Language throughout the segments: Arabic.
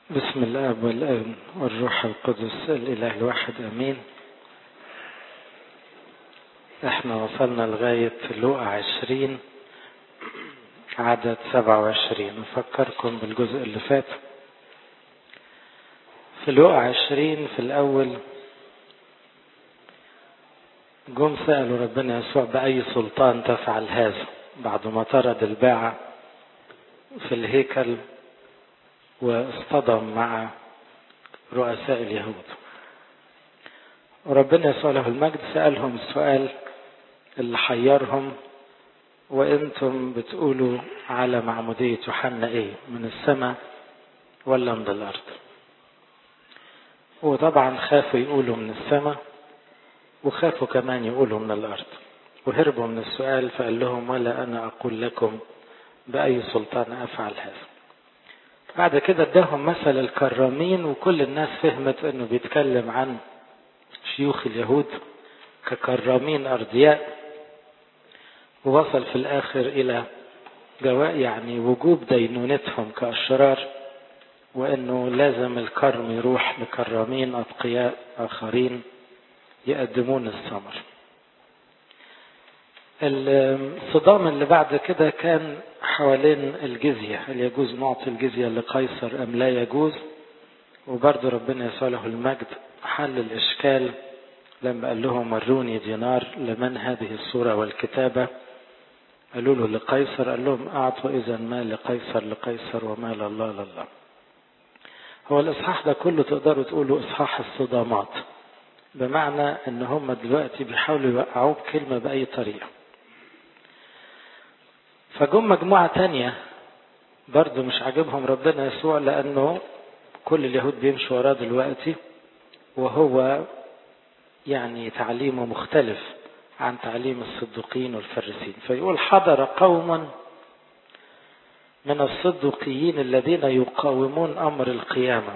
بسم الآب والابن والروح القدس الإله الواحد أمين. احنا وصلنا لغاية لوقا 20 عدد 27. نفكركم بالجزء اللي فات. في لوقا 20 في الأول جم سألوا ربنا يسوع بأي سلطان تفعل هذا، بعد ما طرد الباعة في الهيكل واصطدم مع رؤساء اليهود. وربنا يسوع له المجد سألهم السؤال اللي حيرهم: وانتم بتقولوا على معمودية يوحنا ايه، من السماء ولا من الارض؟ وطبعا خافوا يقولوا من السماء، وخافوا كمان يقولوا من الارض، وهربوا من السؤال. فقال لهم: ولا انا اقول لكم بأي سلطان افعل هذا. بعد كده اداهم مثل الكرامين، وكل الناس فهمت انه بيتكلم عن شيوخ اليهود ككرامين ارضياء. ووصل في الاخر الى وجوب دينونتهم كاشرار، وانه لازم الكرم يروح لكرامين اتقياء اخرين يقدمون الثمر. الصدام اللي بعد كده كان حوالين الجزية، هل يجوز نعطي الجزية لقيصر ام لا يجوز؟ وبرضه ربنا يسوع له المجد حل الاشكال لما قال لهم: وروني دينار، لمن هذه الصورة والكتابة؟ قالوا له: لقيصر. قال لهم: اعطوا اذا ما لقيصر لقيصر وما لله لله. هو الاصحاح ده كله تقدروا تقولوا اصحاح الصدامات، بمعنى ان هم دلوقتي بيحاولوا يوقعوه بكلمة باي طريقة. فجم مجموعة تانية برضو مش عاجبهم ربنا يسوع، لانه كل اليهود بيمشوا وراه دلوقتي، وهو تعليمه مختلف عن تعليم الصدوقيين والفريسين. فيقول: حضر قوم من الصدوقيين الذين يقاومون أمر القيامة.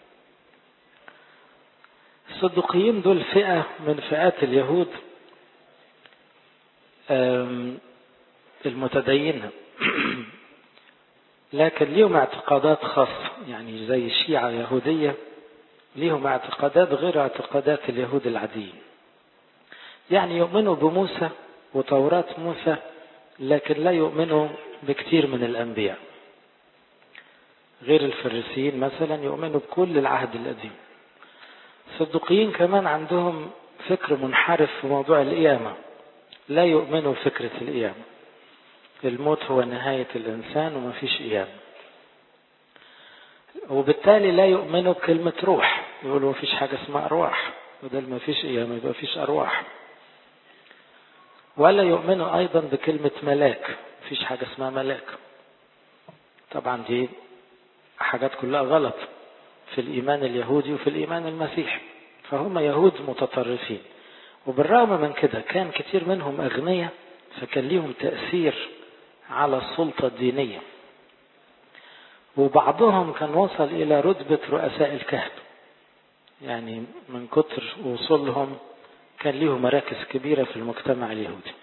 الصدوقيين دول فئة من فئات اليهود المتدينة لكن ليهم اعتقادات خاصة، زي الشيعة يهودية ليهم اعتقادات غير اعتقادات اليهود العاديين. يؤمنوا بموسى وتوراة موسى، لكن لا يؤمنوا بكثير من الأنبياء. غير الفريسيين مثلا يؤمنوا بكل العهد القديم. الصدوقيين كمان عندهم فكر منحرف في موضوع القيامة، لا يؤمنوا بفكرة القيامة. الموت هو نهاية الإنسان وما فيش قيامة، وبالتالي لا يؤمنوا بكلمة روح. يقولوا ما فيش حاجة اسمها أرواح، بدل ما فيش قيامة يبقى فيش أرواح. ولا يؤمنوا أيضا بكلمة ملاك، ما فيش حاجة اسمها ملاك. طبعا دي حاجات كلها غلط في الإيمان اليهودي وفي الإيمان المسيحي. فهم يهود متطرفين، وبالرغم من كده كان كتير منهم أغنياء، فكان ليهم تأثير على السلطة الدينية. وبعضهم كان وصل إلى رتبة رؤساء الكهنة، من كتر وصولهم كان ليهم مراكز كبيرة في المجتمع اليهودي.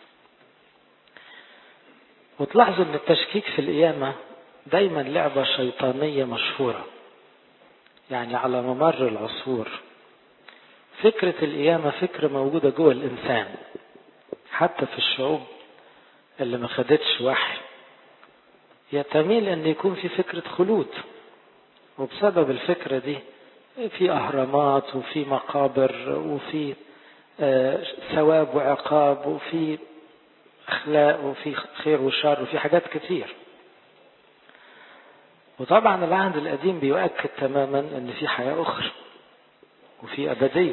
وتلاحظوا أن التشكيك في القيامة دايما لعبة شيطانية مشهورة. على ممر العصور فكرة القيامة فكرة موجودة جوه الإنسان، حتى في الشعوب اللي ما خدتش وحي يتميل أن يكون في فكرة خلود. وبسبب الفكرة دي في أهرامات وفي مقابر وفي ثواب وعقاب وفي أخلاق وفي خير وشر وفي حاجات كتير. وطبعا العهد القديم بيؤكد تماما أن في حياة أخرى وفي أبدية،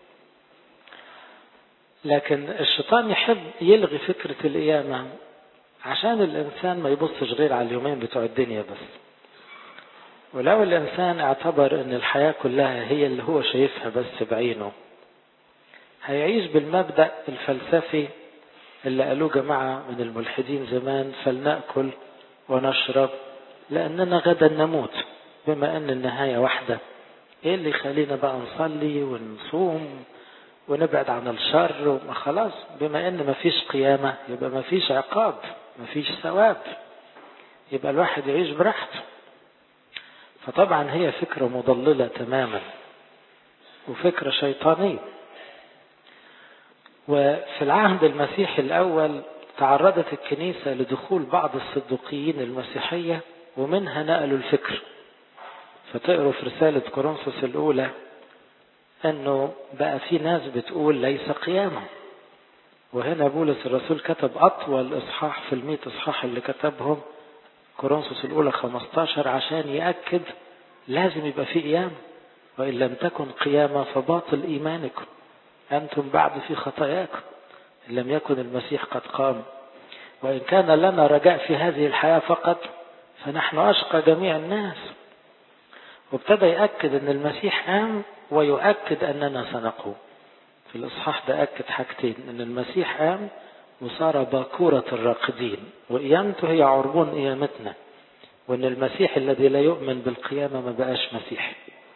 لكن الشيطان يحب يلغي فكرة القيامة عشان الإنسان ما يبصش غير على اليومين بتوع الدنيا بس. ولو الإنسان اعتبر أن الحياة كلها هي اللي هو شايفها بس بعينه، هيعيش بالمبدأ الفلسفي اللي قالوه جماعة من الملحدين زمان: فلنأكل ونشرب لأننا غدا نموت. بما أن النهاية واحدة، إيه اللي يخلينا بقى نصلي ونصوم ونبعد عن الشر؟ خلاص، بما أن مفيش قيامة يبقى مفيش عقاب، مفيش ثواب، يبقى الواحد يعيش براحته. فطبعا هي فكرة مضللة تماما وفكرة شيطانية. وفي العهد المسيحي الأول تعرضت الكنيسة لدخول بعض الصدوقيين المسيحية ومنها نقلوا الفكر. فتقروا في رسالة كورنثوس الأولى أنه بقى في ناس بتقول ليس قيامة، وهنا بولس الرسول كتب أطول إصحاح في 100 إصحاح اللي كتبهم كورنثوس الأولى 15 عشان يأكد لازم يبقى في قيامة، وإن لم تكن قيامة فباطل إيمانكم، أنتم بعد في خطاياكم إن لم يكن المسيح قد قام، وإن كان لنا رجاء في هذه الحياة فقط فنحن أشقى جميع الناس. وابتدى يأكد أن المسيح قام ويؤكد أننا سنقوم. في الإصحاح ده أكد حاجتين، أن المسيح قام وصار باكورة الراقدين، وقيامته هي عربون قيامتنا، وأن المسيح الذي لا يؤمن بالقيامة ما بقاش مسيح.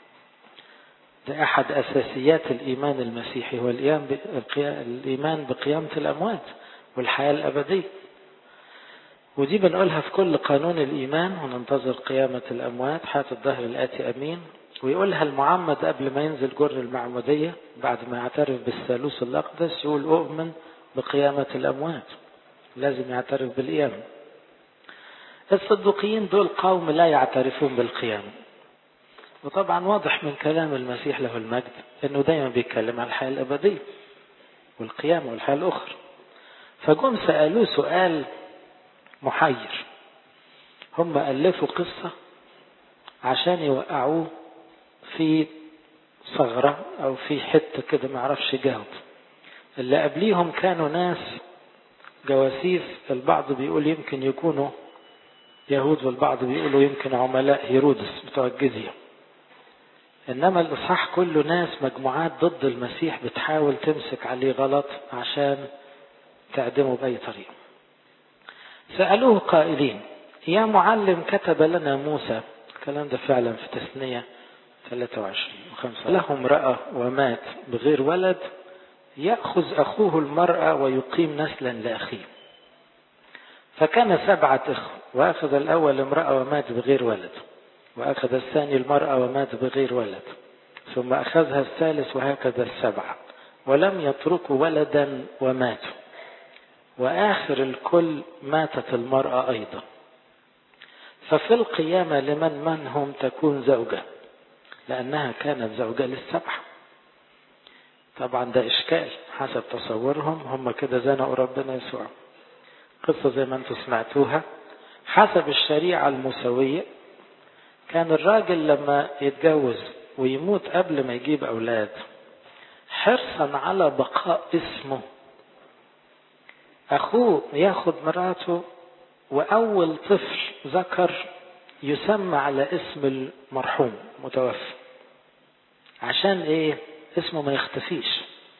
ده أحد أساسيات الإيمان المسيحي، هو الإيمان بقيامة الأموات والحياة الأبدية. ودي بنقولها في كل قانون الإيمان، وننتظر قيامة الأموات حياة الدهر الآتي أمين. ويقولها المعمد قبل ما ينزل جر المعمودية بعد ما يعترف بالثالوث الأقدس، يقول أؤمن بقيامة الأموات، لازم يعترف بالقيامة. الصدوقيين دول قوم لا يعترفون بالقيامة، وطبعا واضح من كلام المسيح له المجد أنه دايما بيتكلم عن الحياة الأبدية والقيامة والحياة الأخرى. فجم سألوه سؤال محير. هم ألفوا قصة عشان يوقعوه في ثغرة أو في حتة كده ما عرفش يجاوب. اللي قبليهم كانوا ناس جواسيس، البعض بيقول يمكن يكونوا يهود والبعض بيقولوا يمكن عملاء هيرودس بتوع الجزية. إنما الإصحاح كله ناس مجموعات ضد المسيح بتحاول تمسك عليه غلط عشان تعدمه بأي طريقة. سألوه قائلين يا معلم كتب لنا موسى، الكلام ده فعلا في تثنية 23 و5، له امرأة ومات بغير ولد يأخذ أخوه المرأة ويقيم نسلا لأخيه. فكان 7 إخوة، وأخذ الأول امرأة ومات بغير ولد، وأخذ الثاني المرأة ومات بغير ولد، ثم أخذها الثالث، وهكذا 7 ولم يتركوا ولدا وماتوا، وآخر الكل ماتت المرأة أيضا. ففي القيامة لمن هم تكون زوجة، لأنها كانت زوجة ل7. طبعا ده إشكال حسب تصورهم، هم كده زنقوا ربنا يسوع. قصة زي ما انتم سمعتوها حسب الشريعة الموسوية، كان الراجل لما يتجوز ويموت قبل ما يجيب أولاد حرصا على بقاء اسمه، أخوه ياخد مراته وأول طفل ذكر يسمى على اسم المرحوم متوفى. عشان إيه؟ اسمه ما يختفيش.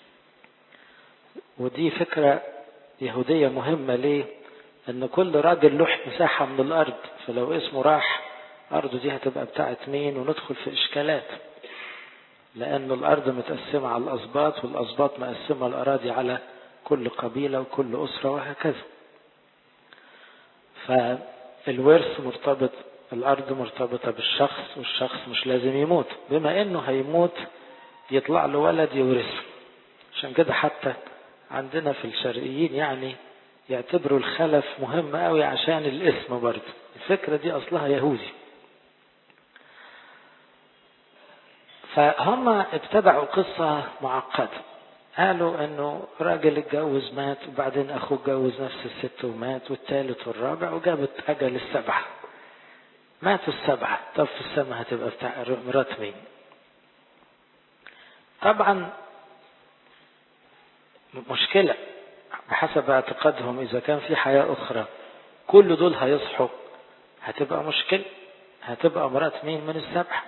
ودي فكرة يهودية مهمة. ليه؟ أن كل راجل له مساحة من الأرض، فلو اسمه راح أرضه دي هتبقى بتاعت مين، وندخل في إشكالات، لأن الأرض متقسمة على الأسباط، والأسباط مقسمة الأراضي على كل قبيلة وكل أسرة وهكذا. فالورث مرتبط، الأرض مرتبطة بالشخص، والشخص مش لازم يموت، بما إنه هيموت يطلع له ولد يورثه. عشان كده حتى عندنا في الشرقيين يعني يعتبروا الخلف مهم قوي عشان الاسم برضه. الفكرة دي أصلها يهودي. فهم ابتدعوا قصة معقدة، قالوا انه راجل اتجوز مات، وبعدين اخوه اتجوز نفس الست ومات، والثالث والرابع، وجابت اجل 7 ماتوا 7. طب في السماء هتبقى بتاع مرات مين؟ طبعا مشكلة بحسب اعتقادهم. اذا كان في حياة اخرى كل دول هيصحوا هتبقى مشكلة، هتبقى مرات مين من 7؟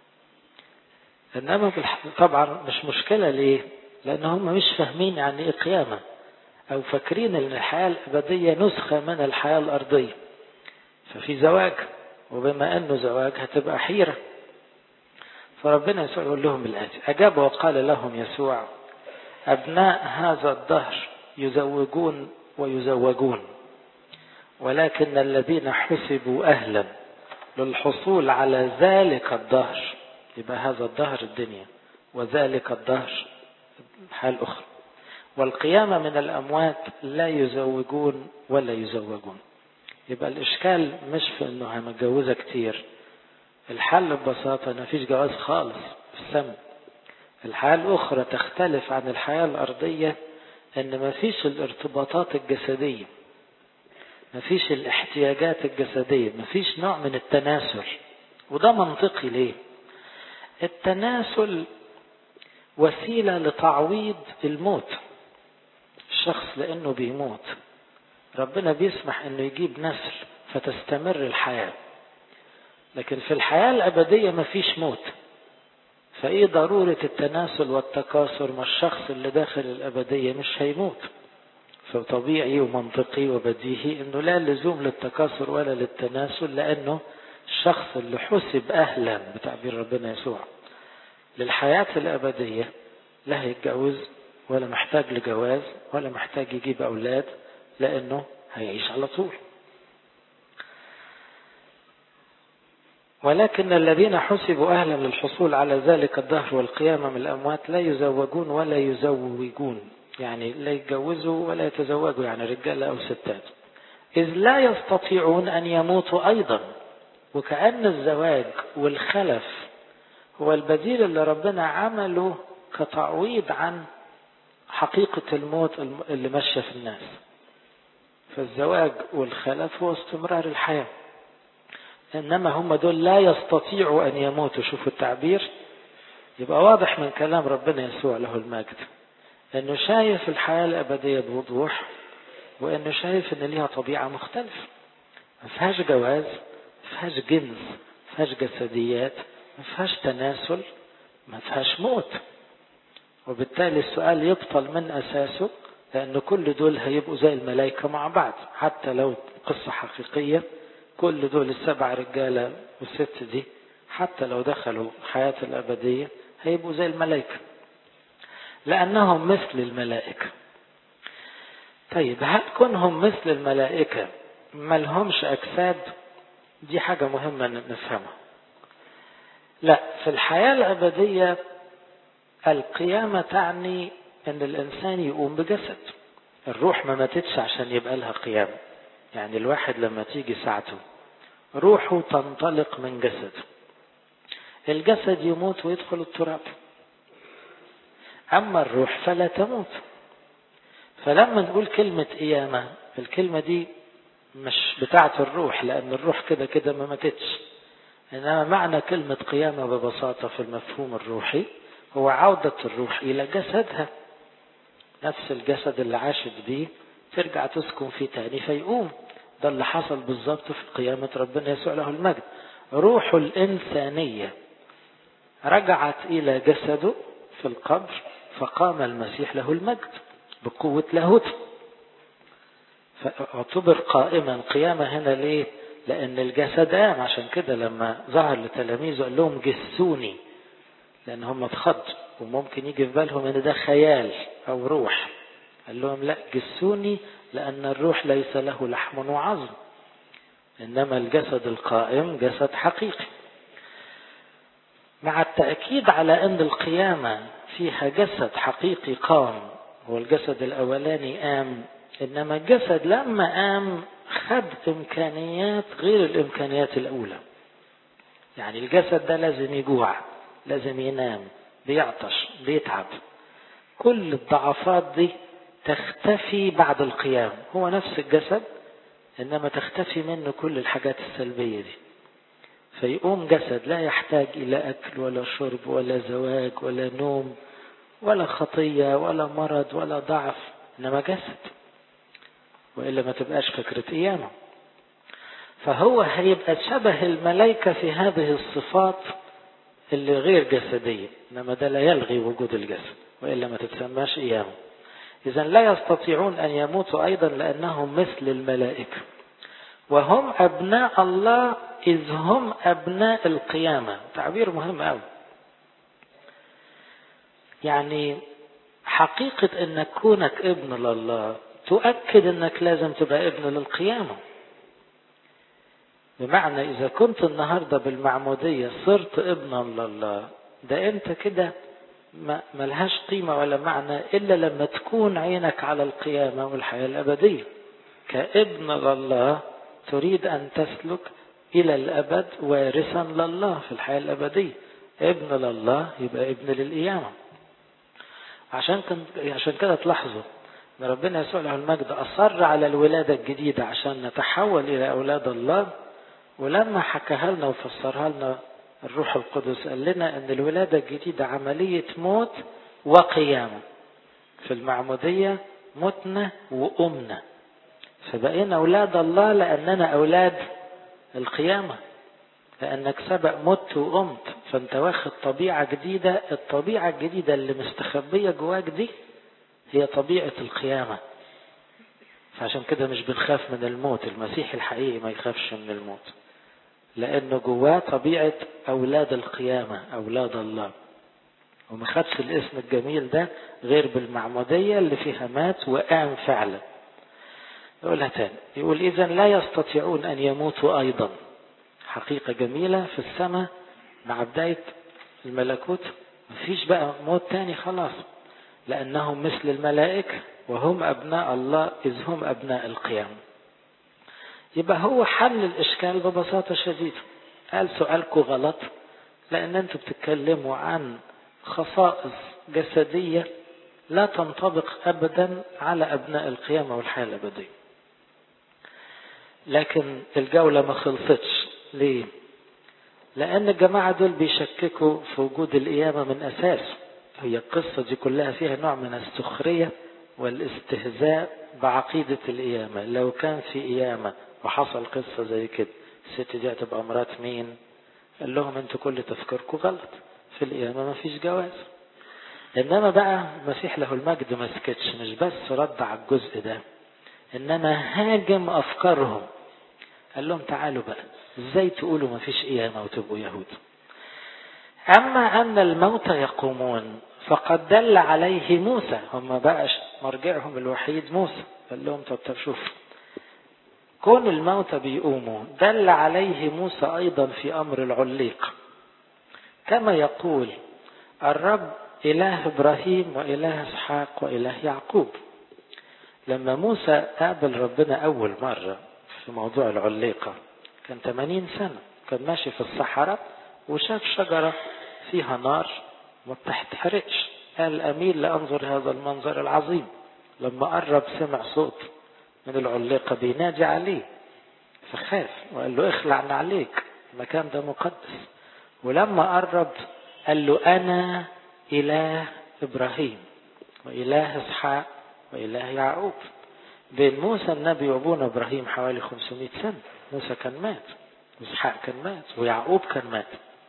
انما طبعا مش مشكلة. ليه؟ لان هم مش فاهمين يعني ايه قيامة، او فاكرين ان الحياة الابدية نسخة من الحياة الارضية. ففي زواج، وبما انه زواج هتبقى حيرة. فربنا يسوع يقول لهم الآتي: أجاب وقال لهم يسوع: أبناء هذا الدهر يزوجون ويزوجون، ولكن الذين حسبوا أهلا للحصول على ذلك الدهر، يبقى هذا الدهر الدنيا، وذلك الدهر حال أخرى. والقيامة من الأموات لا يزوجون ولا يزوجون. يبقى الإشكال مش في أنه متجوزة كتير، الحل ببساطة أنه مفيش جواز خالص في السماء. الحياة الأخرى تختلف عن الحياة الأرضية، أن مفيش الارتباطات الجسدية، مفيش الاحتياجات الجسدية، مفيش نوع من التناسل. وده منطقي. ليه؟ التناسل وسيلة لتعويض الموت. الشخص لأنه بيموت ربنا بيسمح أنه يجيب نسل فتستمر الحياة، لكن في الحياة الأبدية مفيش موت، فإيه ضرورة التناسل والتكاثر؟ ما الشخص اللي داخل الأبدية مش هيموت، فطبيعي ومنطقي وبديهي أنه لا لزوم للتكاثر ولا للتناسل، لأنه الشخص اللي حسب أهلا بتعبير ربنا يسوع للحياة الأبدية لا هيتجوز ولا محتاج لجواز ولا محتاج يجيب أولاد، لأنه هيعيش على طول. ولكن الذين حسبوا أهلا للحصول على ذلك الدهر والقيامة من الأموات لا يزوجون ولا يزوجون، يعني لا يتجوزوا ولا يتزوجوا، يعني رجال أو ستات، إذ لا يستطيعون أن يموتوا أيضا. وكأن الزواج والخلف هو البديل اللي ربنا عمله كتعويض عن حقيقة الموت اللي ماشية في الناس. فالزواج والخلف هو استمرار الحياة، إنما هم دول لا يستطيعوا أن يموتوا. شوفوا التعبير، يبقى واضح من كلام ربنا يسوع له المجد إنه شايف الحياة الأبدية بوضوح، وإنه شايف إن ليها طبيعة مختلفة، ما فيهاش جواز، ما فيهاش جنس، ما فيهاش جسديات، ما فيهاش تناسل، ما فيهاش موت. وبالتالي السؤال يبطل من أساسه، لأن كل دول هيبقوا زي الملائكة مع بعض. حتى لو قصة حقيقية، كل دول السبع رجالة والست دي حتى لو دخلوا حياة الأبدية هيبقوا زي الملائكة، لأنهم مثل الملائكة. طيب هل كونهم مثل الملائكة ما لهمش أجساد؟ دي حاجة مهمة نفهمها. لا، في الحياة الأبدية القيامة تعني أن الإنسان يقوم بجسد. الروح ما ماتتش عشان يبقى لها قيامة. يعني الواحد لما تيجي ساعته روحه تنطلق من جسده، الجسد يموت ويدخل التراب، أما الروح فلا تموت. فلما نقول كلمة قيامة، الكلمة دي مش بتاعة الروح، لأن الروح كده كده ما ماتتش. إنما معنى كلمة قيامة ببساطة في المفهوم الروحي هو عودة الروح إلى جسدها، نفس الجسد اللي عاشت بيه ترجع تسكن فيه تاني فيقوم. ده اللي حصل بالظبط في قيامة ربنا يسوع له المجد. روح الإنسانية رجعت إلى جسده في القبر، فقام المسيح له المجد بقوة لاهوته، فاعتبر قائما. قيامة هنا ليه؟ لأن الجسد قام. عشان كده لما ظهر لتلاميذه قال لهم جسوني، لأن هم اتخضوا وممكن يجي في بالهم ان ده خيال أو روح. قال لهم لا، جسوني، لأن الروح ليس له لحم وعظم، إنما الجسد القائم جسد حقيقي. مع التأكيد على أن القيامة فيها جسد حقيقي قام، هو الجسد الأولاني قام، إنما الجسد لما قام خد إمكانيات غير الإمكانيات الأولى. يعني الجسد ده لازم يجوع، لازم ينام، بيعطش، بيتعب. كل الضعفات دي تختفي بعد القيام. هو نفس الجسد، إنما تختفي منه كل الحاجات السلبية دي، فيقوم جسد لا يحتاج إلى أكل ولا شرب ولا زواج ولا نوم ولا خطية ولا مرض ولا ضعف، إنما جسد، وإلا ما تبقاش فكرة قيامة. فهو هيبقى شبه الملائكة في هذه الصفات اللي غير جسدية، إنما ده لا يلغي وجود الجسد، وإلا ما تتسماش قيامة. إذن لا يستطيعون أن يموتوا أيضا لأنهم مثل الملائكة، وهم أبناء الله إذ هم أبناء القيامة. تعبير مهم أوي. يعني حقيقة أنك كونك ابن لله تؤكد أنك لازم تبقى ابن للقيامة. بمعنى إذا كنت النهاردة بالمعمودية صرت ابنا لله، ده أنت كده ملهاش قيمة ولا معنى إلا لما تكون عينك على القيامة والحياة الأبدية. كابن لله تريد أن تسلك إلى الأبد وارثا لله في الحياة الأبدية. ابن لله يبقى ابن للقيامة. عشان كده تلاحظوا ان ربنا يسوع له المجد أصر على الولادة الجديدة عشان نتحول إلى أولاد الله. ولما حكاها لنا وفسرها لنا الروح القدس قال لنا ان الولادة الجديدة عملية موت وقيامة. في المعمودية متنا وأمنا، فبقينا أولاد الله لأننا أولاد القيامة، لأنك سبق مت وقمت، فأنت واخد طبيعة جديدة. الطبيعة الجديدة اللي مستخبية جواك دي هي طبيعة القيامة. فعشان كده مش بنخاف من الموت. المسيح الحقيقي ما يخافش من الموت، لأنه جواه طبيعة أولاد القيامة، أولاد الله. وما خدش الاسم الجميل ده غير بالمعمودية اللي فيها مات وقام فعلا. يقولها تاني، يقول إذن لا يستطيعون أن يموتوا أيضا. حقيقة جميلة في السماء مع بداية الملكوت مفيش بقى موت تاني خلاص، لأنهم مثل الملائكة وهم أبناء الله إذ هم أبناء القيامة. يبقى هو حل الإشكال ببساطة شديدة. قال سؤالكم غلط لأن أنتم بتتكلموا عن خصائص جسدية لا تنطبق أبدا على أبناء القيامة والحياة الأبدية. لكن الجولة ما خلصتش. ليه؟ لأن الجماعة دول بيشككوا في وجود القيامة من أساس. هي القصة دي كلها فيها نوع من السخرية والاستهزاء بعقيدة القيامة. لو كان في قيامة وحصل قصة زي كده، الست دي هتبقى مرات مين؟ قال لهم انتوا كل تفكيركم غلط، في القيامة ما فيش جواز. انما بقى المسيح له المجد ما سكتش، مش بس رد على الجزء ده، انما هاجم افكارهم. قال لهم تعالوا بقى، ازاي تقولوا ما فيش قيامة وتبقوا يهود؟ اما ان الموتى يقومون فقد دل عليه موسى. هم بقى مرجعهم الوحيد موسى. قال لهم طب شوف، كون الموتى بيقوموا دل عليه موسى ايضا في امر العليق، كما يقول الرب اله ابراهيم واله اسحاق واله يعقوب. لما موسى قابل ربنا اول مرة في موضوع العليقة كان 80 سنة، كان ماشي في الصحراء وشاف شجرة فيها نار ما بتحترقش. قال أميل لأنظر هذا المنظر العظيم. لما قرب سمع صوت من العليقة بينادي عليه فخاف وقال له اخلعنا عليك، المكان ده مقدس. ولما قرب قال له أنا إله إبراهيم وإله إسحاق وإله يعقوب. بين موسى النبي وابونا إبراهيم حوالي 500 سنة. موسى كان مات وإسحاق كان مات ويعقوب كان مات،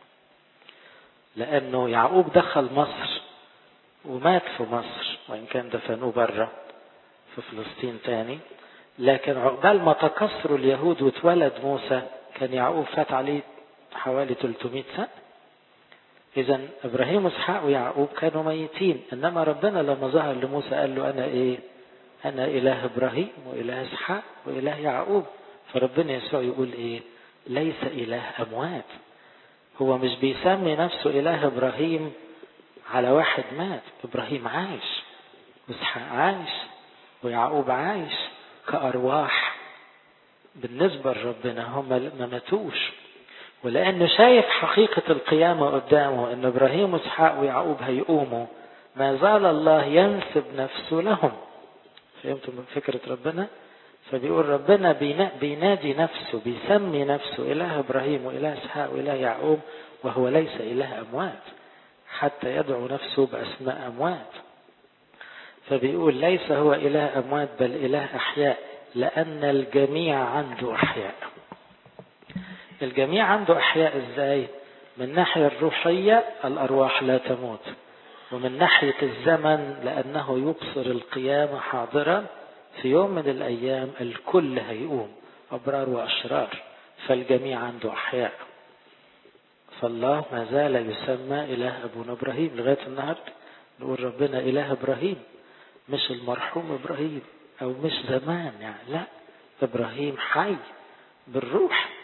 لأنه يعقوب دخل مصر ومات في مصر، وإن كان دفنوه برا في فلسطين تاني. لكن عقبال ما تكسروا اليهود واتولد موسى كان يعقوب فات عليه حوالي 300 سنة. إذن إبراهيم وإسحاق ويعقوب كانوا ميتين، إنما ربنا لما ظهر لموسى قال له أنا إيه؟ أنا إله إبراهيم وإله إسحاق وإله يعقوب. فربنا يسوع يقول إيه؟ ليس إله أموات. هو مش بيسمي نفسه إله إبراهيم على واحد مات. إبراهيم عايش وإسحاق عايش ويعقوب عايش كأرواح بالنسبة لربنا، هم ما ماتوش. ولأنه شايف حقيقة القيامة قدامه أن إبراهيم وإسحاق ويعقوب هيقوموا، ما زال الله ينسب نفسه لهم. فهمتم فكرة ربنا؟ فبيقول ربنا بينادي نفسه، بيسمي نفسه إله إبراهيم وإله إسحاق وإله يعقوب، وهو ليس إله أموات حتى يدعو نفسه بأسماء أموات. فبيقول ليس هو إله أموات بل إله أحياء، لأن الجميع عنده أحياء. الجميع عنده أحياء إزاي؟ من ناحية الروحية الأرواح لا تموت، ومن ناحية الزمن لأنه يبصر القيامة حاضرا. في يوم من الأيام الكل هيقوم، أبرار وأشرار، فالجميع عنده أحياء. فالله ما زال يسمى إله أبونا إبراهيم لغاية النهاردة. نقول ربنا إله إبراهيم، مش المرحوم إبراهيم أو مش زمان يعني، لا، إبراهيم حي بالروح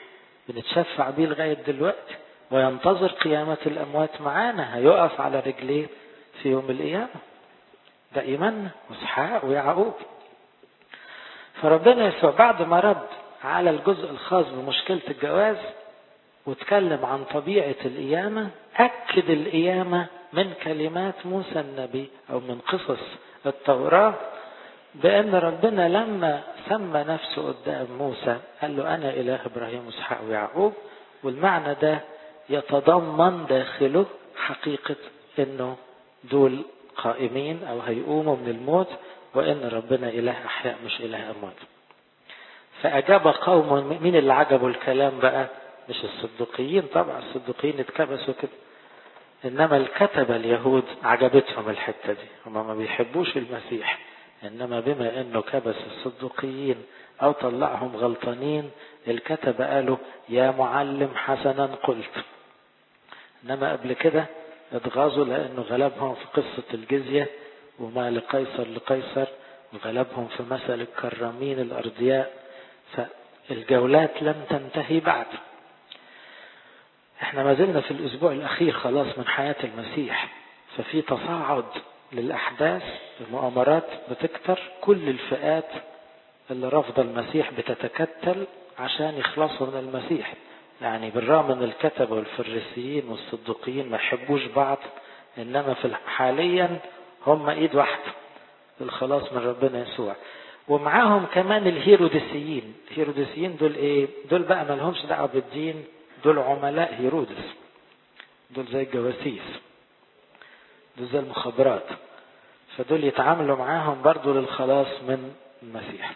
بنتشفع بيه لغاية دلوقتي، وينتظر قيامة الأموات معانا، هيقف على رجليه في يوم القيامة. ده إيماننا، وإسحاق ويعقوب. فربنا يسوع بعد ما رد على الجزء الخاص بمشكلة الجواز واتكلم عن طبيعة القيامة، أكد القيامة من كلمات موسى النبي أو من قصص التوراة، بأن ربنا لما سمى نفسه قدام موسى قال له أنا إله إبراهيم وإسحاق ويعقوب. والمعنى ده يتضمن داخله حقيقة أنه دول قائمين أو هيقوموا من الموت، وأن ربنا إله أحياء مش إله أموات. فأجاب قوم، مين اللي عجبوا الكلام بقى؟ مش الصدقيين طبعا، الصدقيين اتكبسوا كده، إنما الكتبة اليهود عجبتهم الحتة دي. هم ما بيحبوش المسيح، إنما بما إنه كبس الصدقيين أو طلعهم غلطانين، الكتبة قالوا يا معلم حسنا قلت. إنما قبل كده اتغاظوا لأنه غلبهم في قصة الجزية وما لقيصر لقيصر، وغلبهم في مثل الكرامين الأرضياء. فالجولات لم تنتهي بعد. احنا ما زلنا في الأسبوع الأخير خلاص من حياة المسيح، ففي تصاعد للأحداث، المؤامرات بتكتر، كل الفئات اللي رفض المسيح بتتكتل عشان يخلصوا من المسيح. يعني بالرغم ان الكتبة والفريسيين والصدقيين ما يحبوش بعض، انما في حاليا هم ايد واحدة الخلاص من ربنا يسوع. ومعاهم كمان الهيروديسيين. الهيروديسيين دول ايه؟ دول بقى ما لهمش دعوة بالدين، دول عملاء هيرودس، دول زي الجواسيس، دول زي المخابرات. فدول يتعاملوا معاهم برضو للخلاص من المسيح.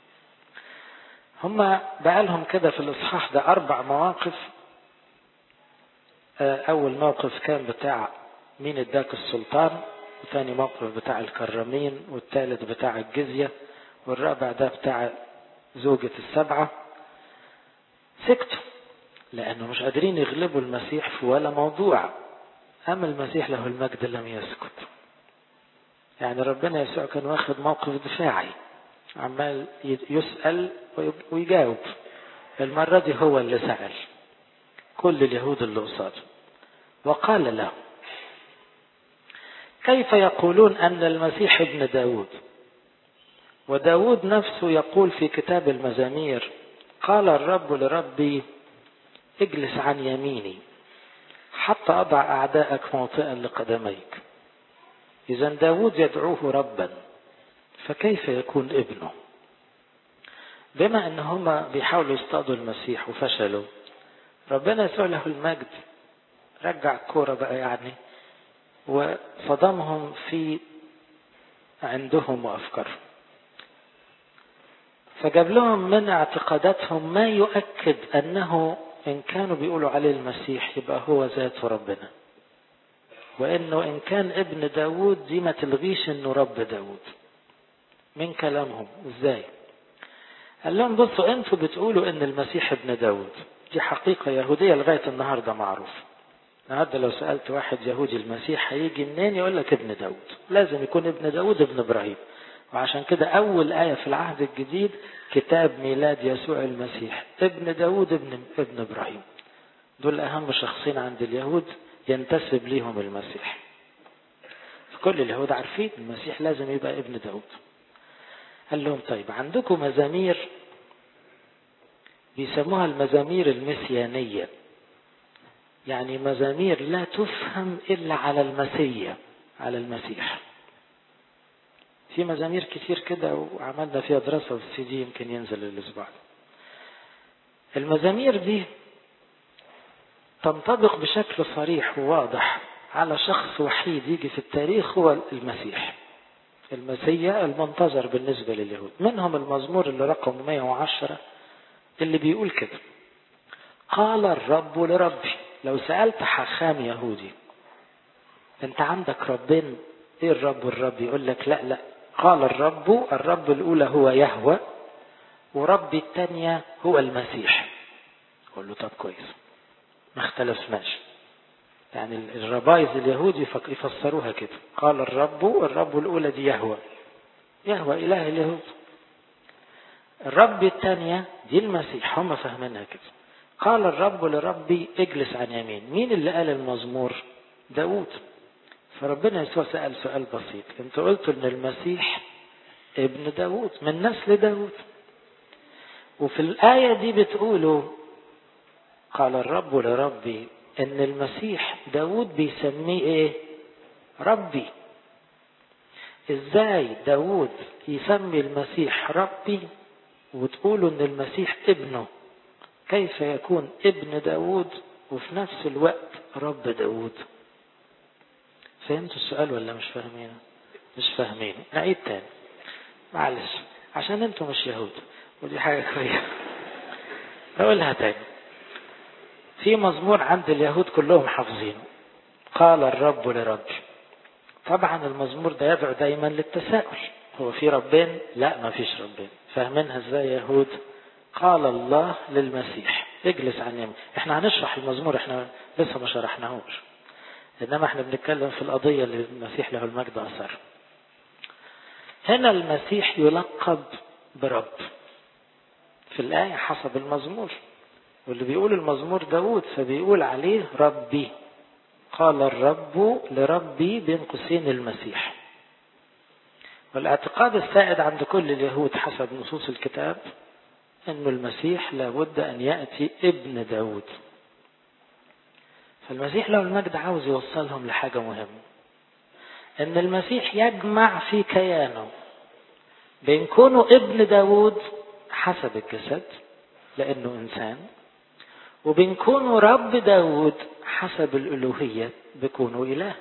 هم بقالهم كده في الإصحاح ده 4 مواقف. أول موقف كان بتاع مين اداك السلطان، وثاني موقف بتاع الكرامين، والثالث بتاع الجزية، والرابع ده بتاع زوجة السبعة. سكتوا لأنه مش قادرين يغلبوا المسيح في ولا موضوع. أما المسيح له المجد لم يسكت. يعني ربنا يسوع كان واخد موقف دفاعي، عمال يسأل ويجاوب. المرة دي هو اللي سأل كل اليهود اللي قصاده، وقال له كيف يقولون أن المسيح ابن داود؟ وداود نفسه يقول في كتاب المزامير قال الرب لربي اجلس عن يميني حتى أضع أعداءك موطئا لقدميك. إذن داود يدعوه ربا، فكيف يكون ابنه؟ بما أن هم بيحاولوا يصطادوا المسيح وفشلوا، ربنا يسوع له المجد رجع الكورة بقى يعني، وصدمهم في عندهم وأفكارهم، فجاب لهم من اعتقاداتهم ما يؤكد أنه إن كانوا بيقولوا عليه المسيح يبقى هو ذات ربنا، وإنه إن كان ابن داود دي ما تلغيش إنه رب داود. من كلامهم إزاي؟ قال لهم بصوا، أنتوا بتقولوا إن المسيح ابن داود، دي حقيقة يهودية لغاية النهاردة معروف. النهاردة لو سألت واحد يهودي المسيح هيجي منين، يقول لك ابن داود، لازم يكون ابن داود ابن إبراهيم. وعشان كده أول آية في العهد الجديد كتاب ميلاد يسوع المسيح ابن داود ابن إبراهيم. دول أهم شخصين عند اليهود ينتسب ليهم المسيح. فكل اليهود عارفين المسيح لازم يبقى ابن داود. قال لهم طيب عندكم مزامير بيسموها المزامير المسيانية، يعني مزامير لا تفهم إلا على المسيح، على المسيح. في مزامير كتير كده وعملنا فيها دراسة، والسي دي يمكن ينزل الأسبوع. المزامير دي تنطبق بشكل صريح وواضح على شخص وحيد يجي في التاريخ، هو المسيح، المسيح المنتظر بالنسبة لليهود. منهم المزمور اللي رقم 110 اللي بيقول كده قال الرب لربي. لو سألت حاخام يهودي انت عندك ربين، ايه الرب والرب؟ يقول لك لا قال الرب الاولى هو يهوه، وربي الثانية هو المسيح. قول له طب كويس، ما اختلفناش. يعني الربايز اليهود يفسروها كده، قال الرب الاولى دي يهوه اله اليهود، الرب الثانية دي المسيح، هم فاهمينها كده. قال الرب لربي اجلس عن يمين. مين اللي قال المزمور؟ داود. فربنا يسوع سأل سؤال بسيط، انتوا قلتوا ان المسيح ابن داود من نسل داود، وفي الآية دي بتقولوا قال الرب لربي، ان المسيح داود بيسميه ايه؟ ربي. ازاي داود يسمي المسيح ربي وتقولوا ان المسيح ابنه؟ كيف يكون ابن داود وفي نفس الوقت رب داود؟ فهمتوا السؤال ولا مش فاهمين؟ مش فاهمين. نعيد تاني معلش عشان انتوا مش يهود ودي حاجة كويسة. اقولها تاني. في مزمور عند اليهود كلهم حافظينه، قال الرب لربي. طبعا المزمور ده يدعو دايما للتساؤل، هو في ربين؟ لا ما فيش ربين. فاهمينها ازاي يا يهود؟ قال الله للمسيح اجلس عن يمين. احنا هنشرح المزمور، احنا لسه ما شرحناهوش، انما احنا بنتكلم في القضية اللي المسيح له المجد اثر. هنا المسيح يلقب برب في الآية حسب المزمور، واللي بيقول المزمور داود فبيقول عليه ربي. قال الرب لربي بين قوسين المسيح. والاعتقاد السائد عند كل اليهود حسب نصوص الكتاب أن المسيح لابد أن يأتي ابن داود. فالمسيح له المجد عاوز يوصلهم لحاجة مهمة، أن المسيح يجمع في كيانه بين كونه ابن داود حسب الجسد لأنه إنسان، وبين كونه رب داود حسب الألوهية بكونه إله.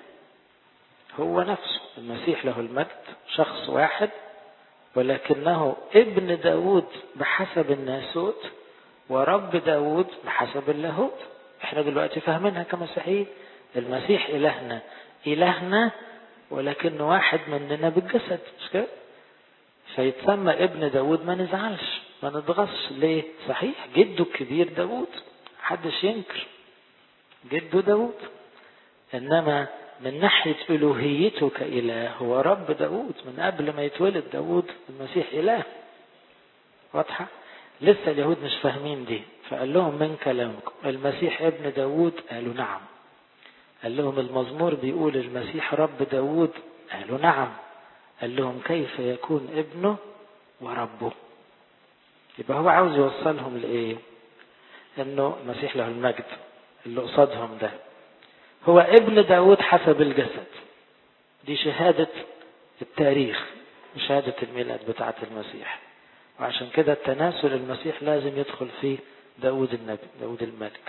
هو نفسه المسيح له المجد شخص واحد، ولكنه ابن داود بحسب الناسوت ورب داود بحسب اللاهوت. احنا دلوقتي فاهمينها كمسيحيين، المسيح إلهنا ولكنه واحد مننا بالجسد، مش كده؟ فيتسمى ابن داود ما نزعلش ما نضغطش. ليه؟ صحيح جده الكبير داود، محدش ينكر جده داود، انما من ناحية ألوهيته كإله هو رب داود من قبل ما يتولد داود. المسيح إله. واضحة؟ لسه اليهود مش فاهمين دي، فقال لهم من كلامكم المسيح ابن داود؟ قالوا نعم. قال لهم المزمور بيقول المسيح رب داود؟ قالوا نعم. قال لهم كيف يكون ابنه وربه؟ يبقى هو عاوز يوصلهم لإيه؟ انه المسيح له المجد اللي قصادهم ده هو ابن داود حسب الجسد. دي شهادة التاريخ وشهادة الميلاد بتاعة المسيح، وعشان كده التناسل المسيح لازم يدخل فيه داود النبي داود الملك،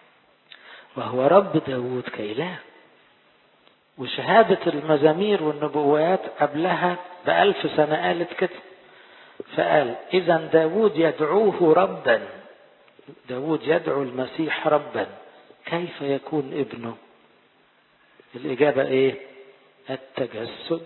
وهو رب داود كإله. وشهادة المزامير والنبوات قبلها ب1000 سنة قالت كده، فقال إذا داود يدعوه ربا، داود يدعو المسيح ربا، كيف يكون ابنه؟ الإجابة إيه؟ التجسد.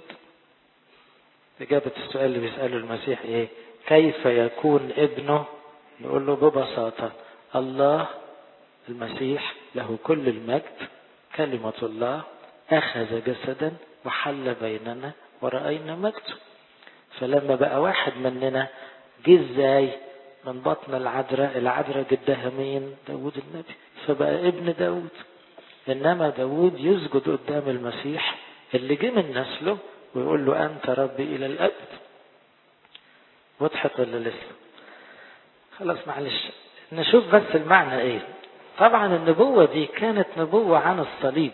إجابة السؤال اللي بيسأله المسيح إيه؟ كيف يكون ابنه؟ نقول له ببساطة الله المسيح له كل المجد كلمة الله أخذ جسدا وحل بيننا ورأينا مجده. فلما بقى واحد مننا جه ازاي؟ من بطن العذراء جدها مين؟ داود النبي، فبقى ابن داود. إنما داود يسجد قدام المسيح اللي جه من نسله ويقول له أنت ربي إلى الأبد. وضحت ولا لسه؟ خلاص معلش نشوف بس المعنى إيه. طبعا النبوة دي كانت نبوة عن الصليب.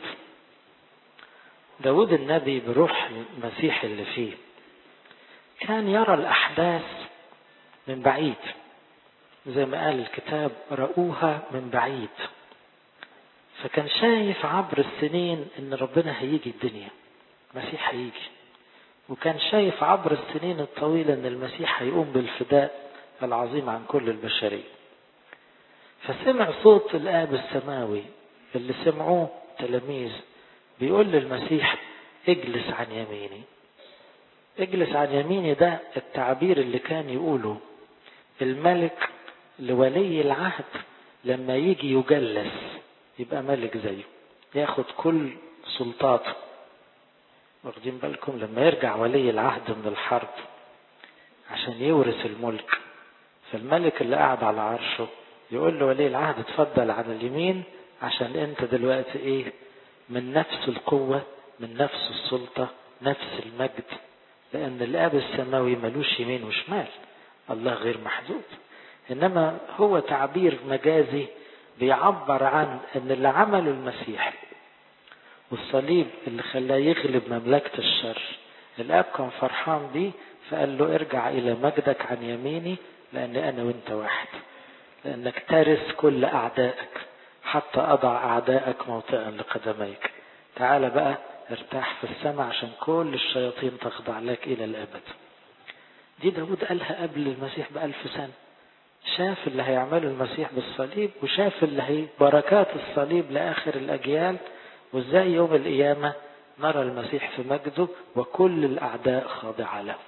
داود النبي بروح المسيح اللي فيه كان يرى الأحداث من بعيد، زي ما قال الكتاب رأوها من بعيد. فكان شايف عبر السنين ان ربنا هيجي الدنيا، المسيح هيجي. وكان شايف عبر السنين الطويلة ان المسيح هيقوم بالفداء العظيم عن كل البشرية. فسمع صوت الآب السماوي اللي سمعوه تلاميذ بيقول للمسيح اجلس عن يميني. اجلس عن يميني ده التعبير اللي كان يقوله الملك لولي العهد لما يجي يجلس يبقى ملك زيه، ياخد كل سلطاته. واخدين بالكم لما يرجع ولي العهد من الحرب عشان يورث الملك، فالملك اللي قاعد على عرشه يقول له ولي العهد اتفضل على اليمين، عشان انت دلوقتي ايه؟ من نفس القوة، من نفس السلطة، نفس المجد، لأن الآب السماوي ملوش يمين وشمال، الله غير محدود. إنما هو تعبير مجازي بيعبر عن أن اللي عمله المسيح والصليب اللي خلاه يغلب مملكة الشر، الآب كان فرحان بيه، فقال له ارجع إلى مجدك عن يميني، لأن أنا وانت واحد، لأنك ترث كل أعدائك حتى أضع أعدائك موطئا لقدميك. تعال بقى ارتاح في السماء عشان كل الشياطين تخضع لك إلى الأبد. دي داود قالها قبل المسيح ب1000 سنة. شاف اللي هيعمله المسيح بالصليب، وشاف اللي هي بركات الصليب لآخر الأجيال، وازاي يوم القيامة نرى المسيح في مجده وكل الأعداء خاضعة له.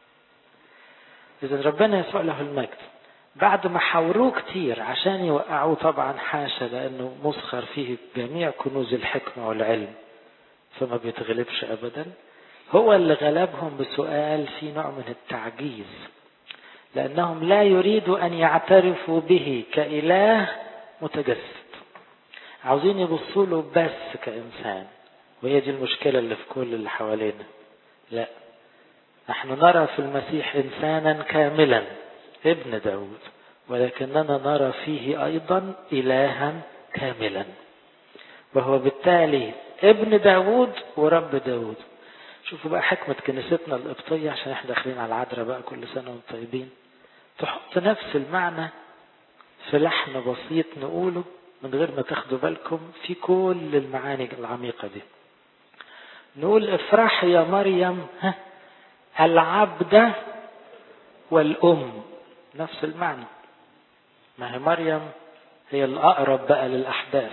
إذن ربنا يسوع له المجد بعد ما حاوروه كتير عشان يوقعوه، طبعا حاشا، لأنه مسخر فيه جميع كنوز الحكمة والعلم فما بيتغلبش أبدا، هو اللي غلبهم بسؤال في نوع من التعجيز، لأنهم لا يريدوا أن يعترفوا به كإله متجسد، عاوزين يبصوا له بس كإنسان، وهي دي المشكلة اللي في كل اللي حوالينا. لا، نحن نرى في المسيح إنسانا كاملا ابن داود، ولكننا نرى فيه أيضا إلها كاملا، وهو بالتالي ابن داود ورب داود. شوفوا بقى حكمة كنيستنا القبطية، عشان احنا داخلين على العذراء بقى كل سنة وانتم طيبين، تحط نفس المعنى في لحن بسيط نقوله من غير ما تاخدوا بالكم في كل المعاني العميقة دي. نقول افرح يا مريم العبدة والأم، نفس المعنى. ما هي مريم هي الأقرب بقى للأحداث.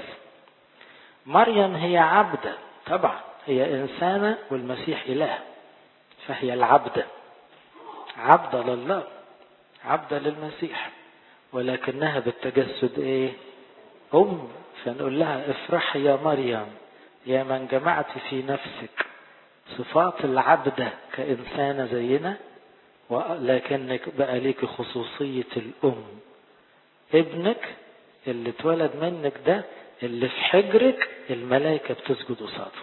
مريم هي عبدة، طبعا هي إنسانة والمسيح إله، فهي العبدة، عبدة لله، عبدة للمسيح، ولكنها بالتجسد ايه؟ أم. فنقول لها افرح يا مريم يا من جمعت في نفسك صفات العبدة كإنسانة زينا، ولكنك بقى ليك خصوصية الأم. ابنك اللي اتولد منك ده اللي في حجرك الملائكة بتسجد قصاده،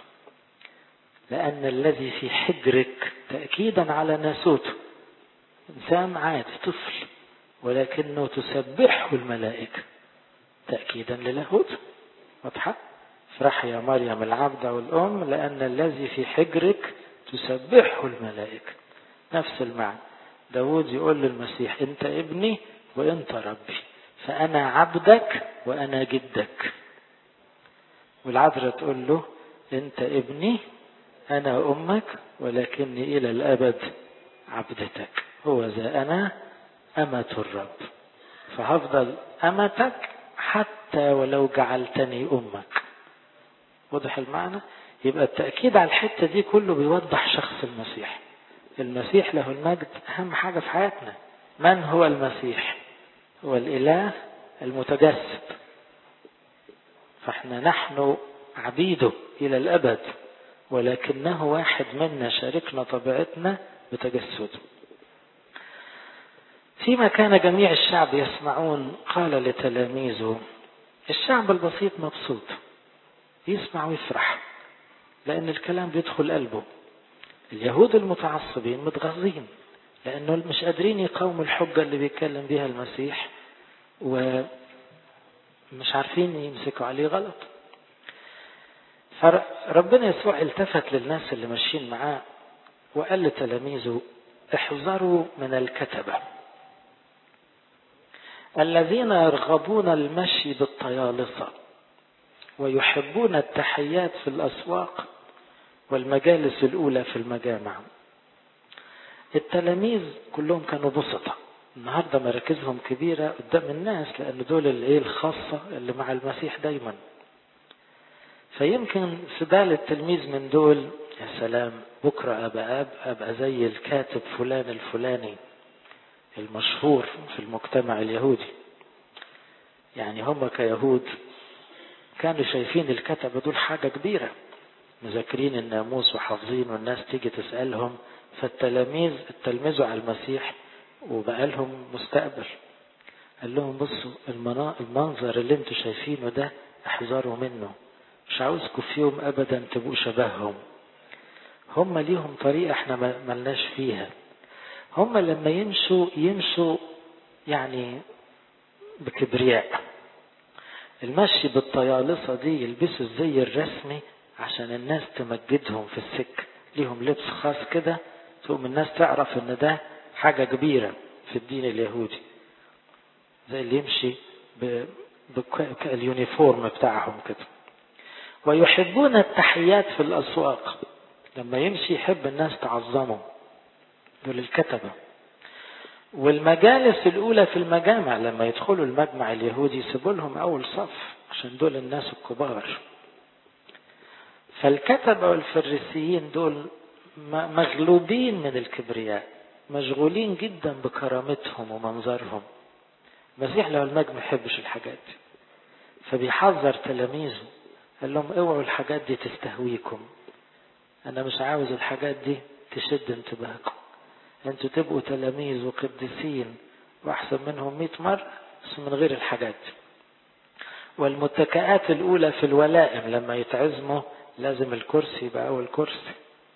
لأن الذي في حجرك تأكيدا على ناسوته إنسان عادي طفل، ولكنه تسبحه الملائكة تأكيدا للاهوته. واضحة؟ افرح يا مريم العبدة والأم لأن الذي في حجرك تسبحه الملائكة، نفس المعنى. داود يقول للمسيح أنت ابني وأنت ربي، فأنا عبدك وأنا جدك. والعذراء تقول له أنت ابني أنا أمك ولكني إلى الأبد عبدتك، هو ذا أنا أمة الرب، فهفضل أمتك حتى ولو جعلتني أمك. واضح المعنى؟ يبقى التأكيد على الحتة دي كله بيوضح شخص المسيح. المسيح له المجد أهم حاجة في حياتنا. من هو المسيح؟ هو الإله المتجسد، فاحنا نحن عبيده إلى الأبد، ولكنه واحد منا شاركنا طبيعتنا بتجسده. فيما كان جميع الشعب يسمعون قال لتلاميذه، الشعب البسيط مبسوط يسمع ويفرح لأن الكلام بيدخل قلبه. اليهود المتعصبين متغاظين لأنه مش قادرين يقاوموا الحجة اللي بيتكلم بيها المسيح، ومش عارفين يمسكوا عليه غلط. فربنا يسوع التفت للناس اللي ماشيين معاه وقال لتلاميذه احذروا من الكتبة الذين يرغبون المشي بالطيالسة ويحبون التحيات في الأسواق والمجالس الأولى في المجامع. التلاميذ كلهم كانوا بسطة، النهاردة مراكزهم كبيرة قدام الناس لأن دول الخاصة اللي مع المسيح دايما. فيمكن في بال التلميذ من دول يا سلام بكرة أبقى زي الكاتب فلان الفلاني المشهور في المجتمع اليهودي. يعني هم كيهود كانوا شايفين الكتبة دول حاجة كبيرة، مذاكرين الناموس وحافظين، والناس تيجي تسألهم، فالتلاميذ اتلمذوا على المسيح وبقى لهم مستقبل. قال لهم بصوا المنظر اللي انتوا شايفينه ده احذروا منه، مش عاوزكم في يوم ابدا تبقوا شبههم. هم ليهم طريقة احنا ملناش فيها. هم لما يمشوا يعني بكبرياء. المشي بالطيالسة دي يلبسوا الزي الرسمي عشان الناس تمجدهم في السكة، ليهم لبس خاص كده تقوم الناس تعرف ان ده حاجة كبيرة في الدين اليهودي، زي اللي يمشي باليونيفورم بتاعهم كده. ويحبون التحيات في الأسواق، لما يمشي يحب الناس تعظمه، دول الكتبة. والمجالس الأولى في المجامع لما يدخلوا المجمع اليهودي يسيبوا لهم أول صف عشان دول الناس الكبار. فالكتبة والفريسيين دول مغلوبين من الكبرياء، مشغولين جدا بكرامتهم ومنظرهم. المسيح له المجد ما يحبش الحاجات دي، فبيحذر تلاميذه، قال لهم اوعوا الحاجات دي تستهويكم، انا مش عاوز الحاجات دي تشد انتباهكم. انتوا تبقوا تلاميذ وقديسين واحسن منهم 100 مرة، بس من غير الحاجات دي. والمتكئات الاولى في الولائم لما يتعزموا لازم الكرسي يبقى اول كرسي.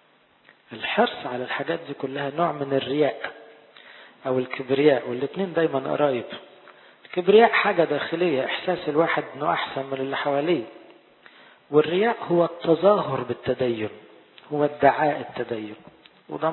الحرص على الحاجات دي كلها نوع من الرياء او الكبرياء، والاثنين دايما قرايب. الكبرياء حاجة داخلية، احساس الواحد انه احسن من اللي حواليه، والرياء هو التظاهر بالتدين، هو ادعاء التدين. وده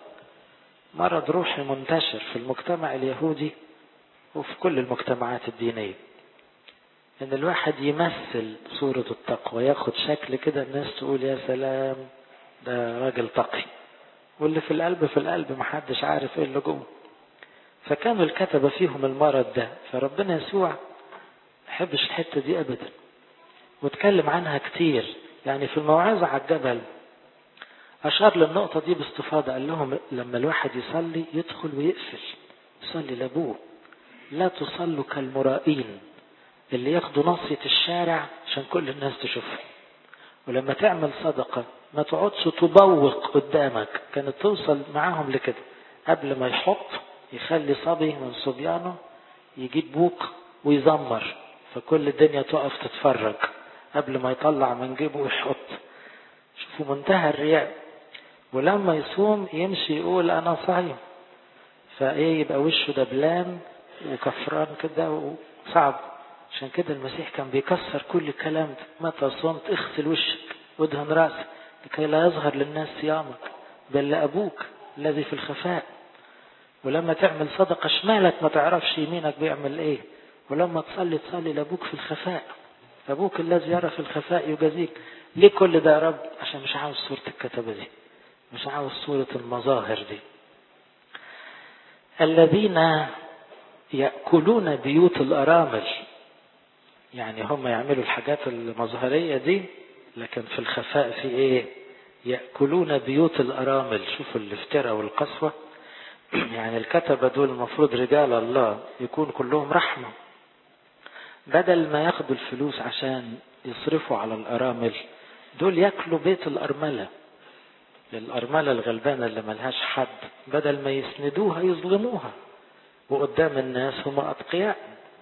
مرض روحي منتشر في المجتمع اليهودي وفي كل المجتمعات الدينية، ان الواحد يمثل صورة التقوى، ياخد شكل كده الناس تقول يا سلام ده راجل تقي، واللي في القلب محدش عارف ايه اللي جوه. فكانوا الكتبة فيهم المرض ده، فربنا يسوع يحبش الحتة دي ابدا، واتكلم عنها كتير. يعني في الموعظة على الجبل أشار للنقطة دي باستفاضة، قال لهم لما الواحد يصلي يدخل ويقفل، يصلي لأبوه. لا تصلوا كالمرائين اللي ياخدوا ناصية الشارع عشان كل الناس تشوفه. ولما تعمل صدقة ما تقعدش تبوق قدامك. كانت توصل معاهم لكده، قبل ما يحط يخلي صبي من صبيانه يجيب بوق ويزمر، فكل الدنيا تقف تتفرج قبل ما يطلع من جيبه ويحط. شوفوا منتهى الرياء. ولما يصوم يمشي يقول أنا صايم، فإيه يبقى وشه دبلان وكفران كده وصعب. عشان كده المسيح كان بيكسر كل الكلام ده، متى صمت اغسل وشك وادهن رأسك لكي لا يظهر للناس صيامك بل لأبوك الذي في الخفاء. ولما تعمل صدقة شمالك ما تعرفش يمينك بيعمل ايه، ولما تصلي لأبوك في الخفاء، أبوك الذي يرى في الخفاء يجازيك. ليه كل ده يا رب؟ عشان مش عاوز صورة الكتبة دي، مش عاوز صورة المظاهر دي. الذين يأكلون بيوت الأرامل، يعني هم يعملوا الحاجات المظهرية دي لكن في الخفاء في ايه؟ يأكلون بيوت الأرامل. شوفوا الافتراء والقسوة. يعني الكتبة دول المفروض رجال الله يكون كلهم رحمة، بدل ما ياخدوا الفلوس عشان يصرفوا على الأرامل، دول يأكلوا بيت الأرملة، الأرملة الغلبانة اللي ملهاش حد، بدل ما يسندوها يظلموها، وقدام الناس هم أتقياء.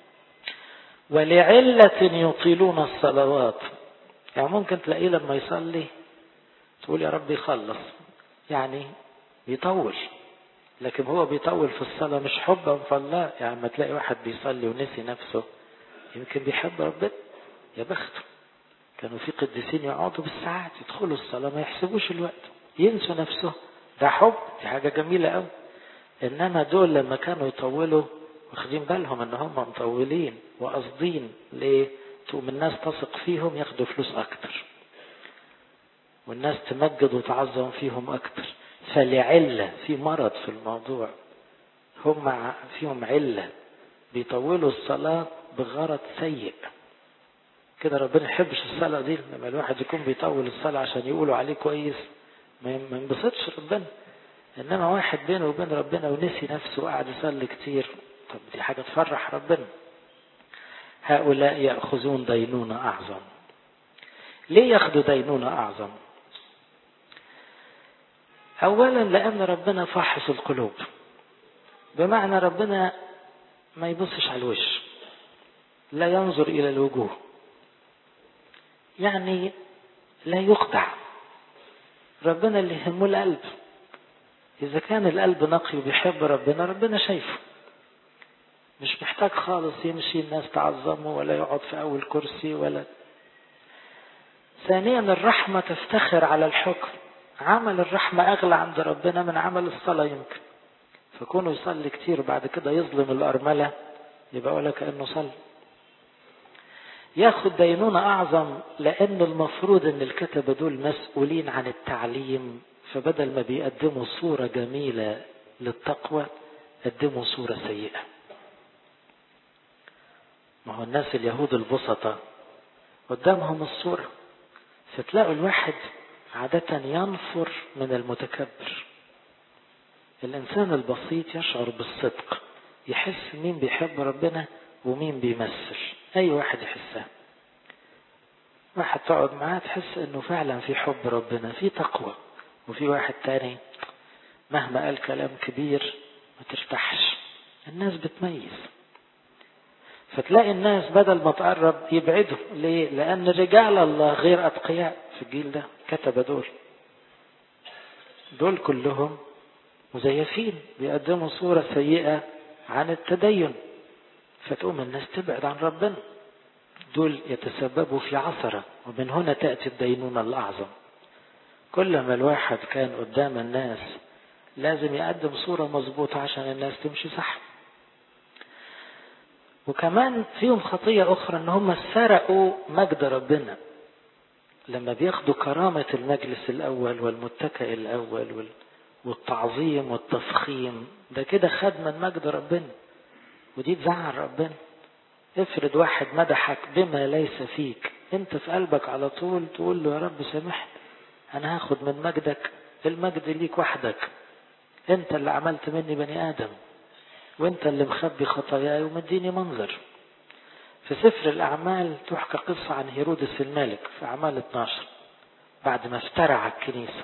ولعلة يطيلون الصلوات، يعني ممكن تلاقيه لما يصلي تقول يا رب يخلص، يعني بيطول، لكن هو بيطول في الصلاة مش حبا فالله. يعني ما تلاقي واحد بيصلي ونسي نفسه، يمكن بيحب ربنا، يا بخته. كانوا في قديسين يقعدوا بالساعات يدخلوا الصلاة ما يحسبوش الوقت، ينسوا نفسه، ده حب، دي حاجة جميلة قوي. إنما دول لما كانوا يطولوا واخدين بالهم ان هم مطولين وقصدين ليه، تقوم الناس تثق فيهم ياخدوا فلوس اكتر، والناس تمجد وتعظم فيهم اكتر. فلعلة في مرض في الموضوع، هم فيهم علة بيطولوا الصلاة بغرض سيء كده. ربنا يحبش الصلاة دي، لما الواحد يكون بيطول الصلاة عشان يقولوا عليه كويس ما ينبسطش ربنا. انما واحد بينه وبين ربنا ونسي نفسه وقعد يصلي كتير، طب دي حاجة تفرح ربنا. هؤلاء يأخذون دينونة أعظم. ليه يأخذوا دينونة أعظم؟ أولا لأن ربنا فحص القلوب، بمعنى ربنا ما يبصش على الوش، لا ينظر إلى الوجوه، يعني لا يخدع. ربنا اللي يهمه القلب. إذا كان القلب نقي وبيحب ربنا، ربنا شايفه، مش محتاج خالص يمشي الناس تعظمه ولا يقعد في أول كرسي ولا. ثانيا الرحمة تفتخر على الحكم. عمل الرحمة أغلى عند ربنا من عمل الصلاة يمكن. فكونه يصلي كتير وبعد كده يظلم الأرملة يبقى ولا كأنه صلي. ياخد دينونة أعظم لأن المفروض أن الكتبة دول مسؤولين عن التعليم، فبدل ما بيقدموا صورة جميلة للتقوى قدموا صورة سيئة. ما هو الناس اليهود البسطة قدامهم الصورة، فتلاقوا الواحد عادة ينفر من المتكبر. الإنسان البسيط يشعر بالصدق، يحس مين بيحب ربنا ومين بيمثل. أي واحد يحسها. واحد تقعد معاه تحس إنه فعلا في حب ربنا، في تقوى. وفي واحد تاني مهما قال كلام كبير ما ترتاحش. الناس بتميز. فتلاقي الناس بدل ما تقرب يبعدوا. ليه؟ لأن رجال الله غير أتقياء في الجيل ده. كتب دول كلهم مزيفين، بيقدموا صورة سيئة عن التدين، فتقوم الناس تبعد عن ربنا. دول يتسببوا في عثرة، ومن هنا تأتي الدينونة الأعظم. كل ما الواحد كان قدام الناس لازم يقدم صورة مظبوطة عشان الناس تمشي صح. وكمان فيهم خطية أخرى، أن هم سرقوا مجد ربنا. لما بياخدوا كرامة المجلس الأول والمتكئ الأول والتعظيم والتفخيم، ده كده خد من مجد ربنا، ودي تزعل ربنا. افرض واحد مدحك بما ليس فيك، انت في قلبك على طول تقول له يا رب سامحني، انا هاخد من مجدك. المجد ليك وحدك، انت اللي عملت مني بني آدم، وانت اللي مخبي خطاياي ومديني منظر. في سفر الأعمال تحكى قصة عن هيرودس الملك في أعمال 12 بعد ما افترع الكنيسة.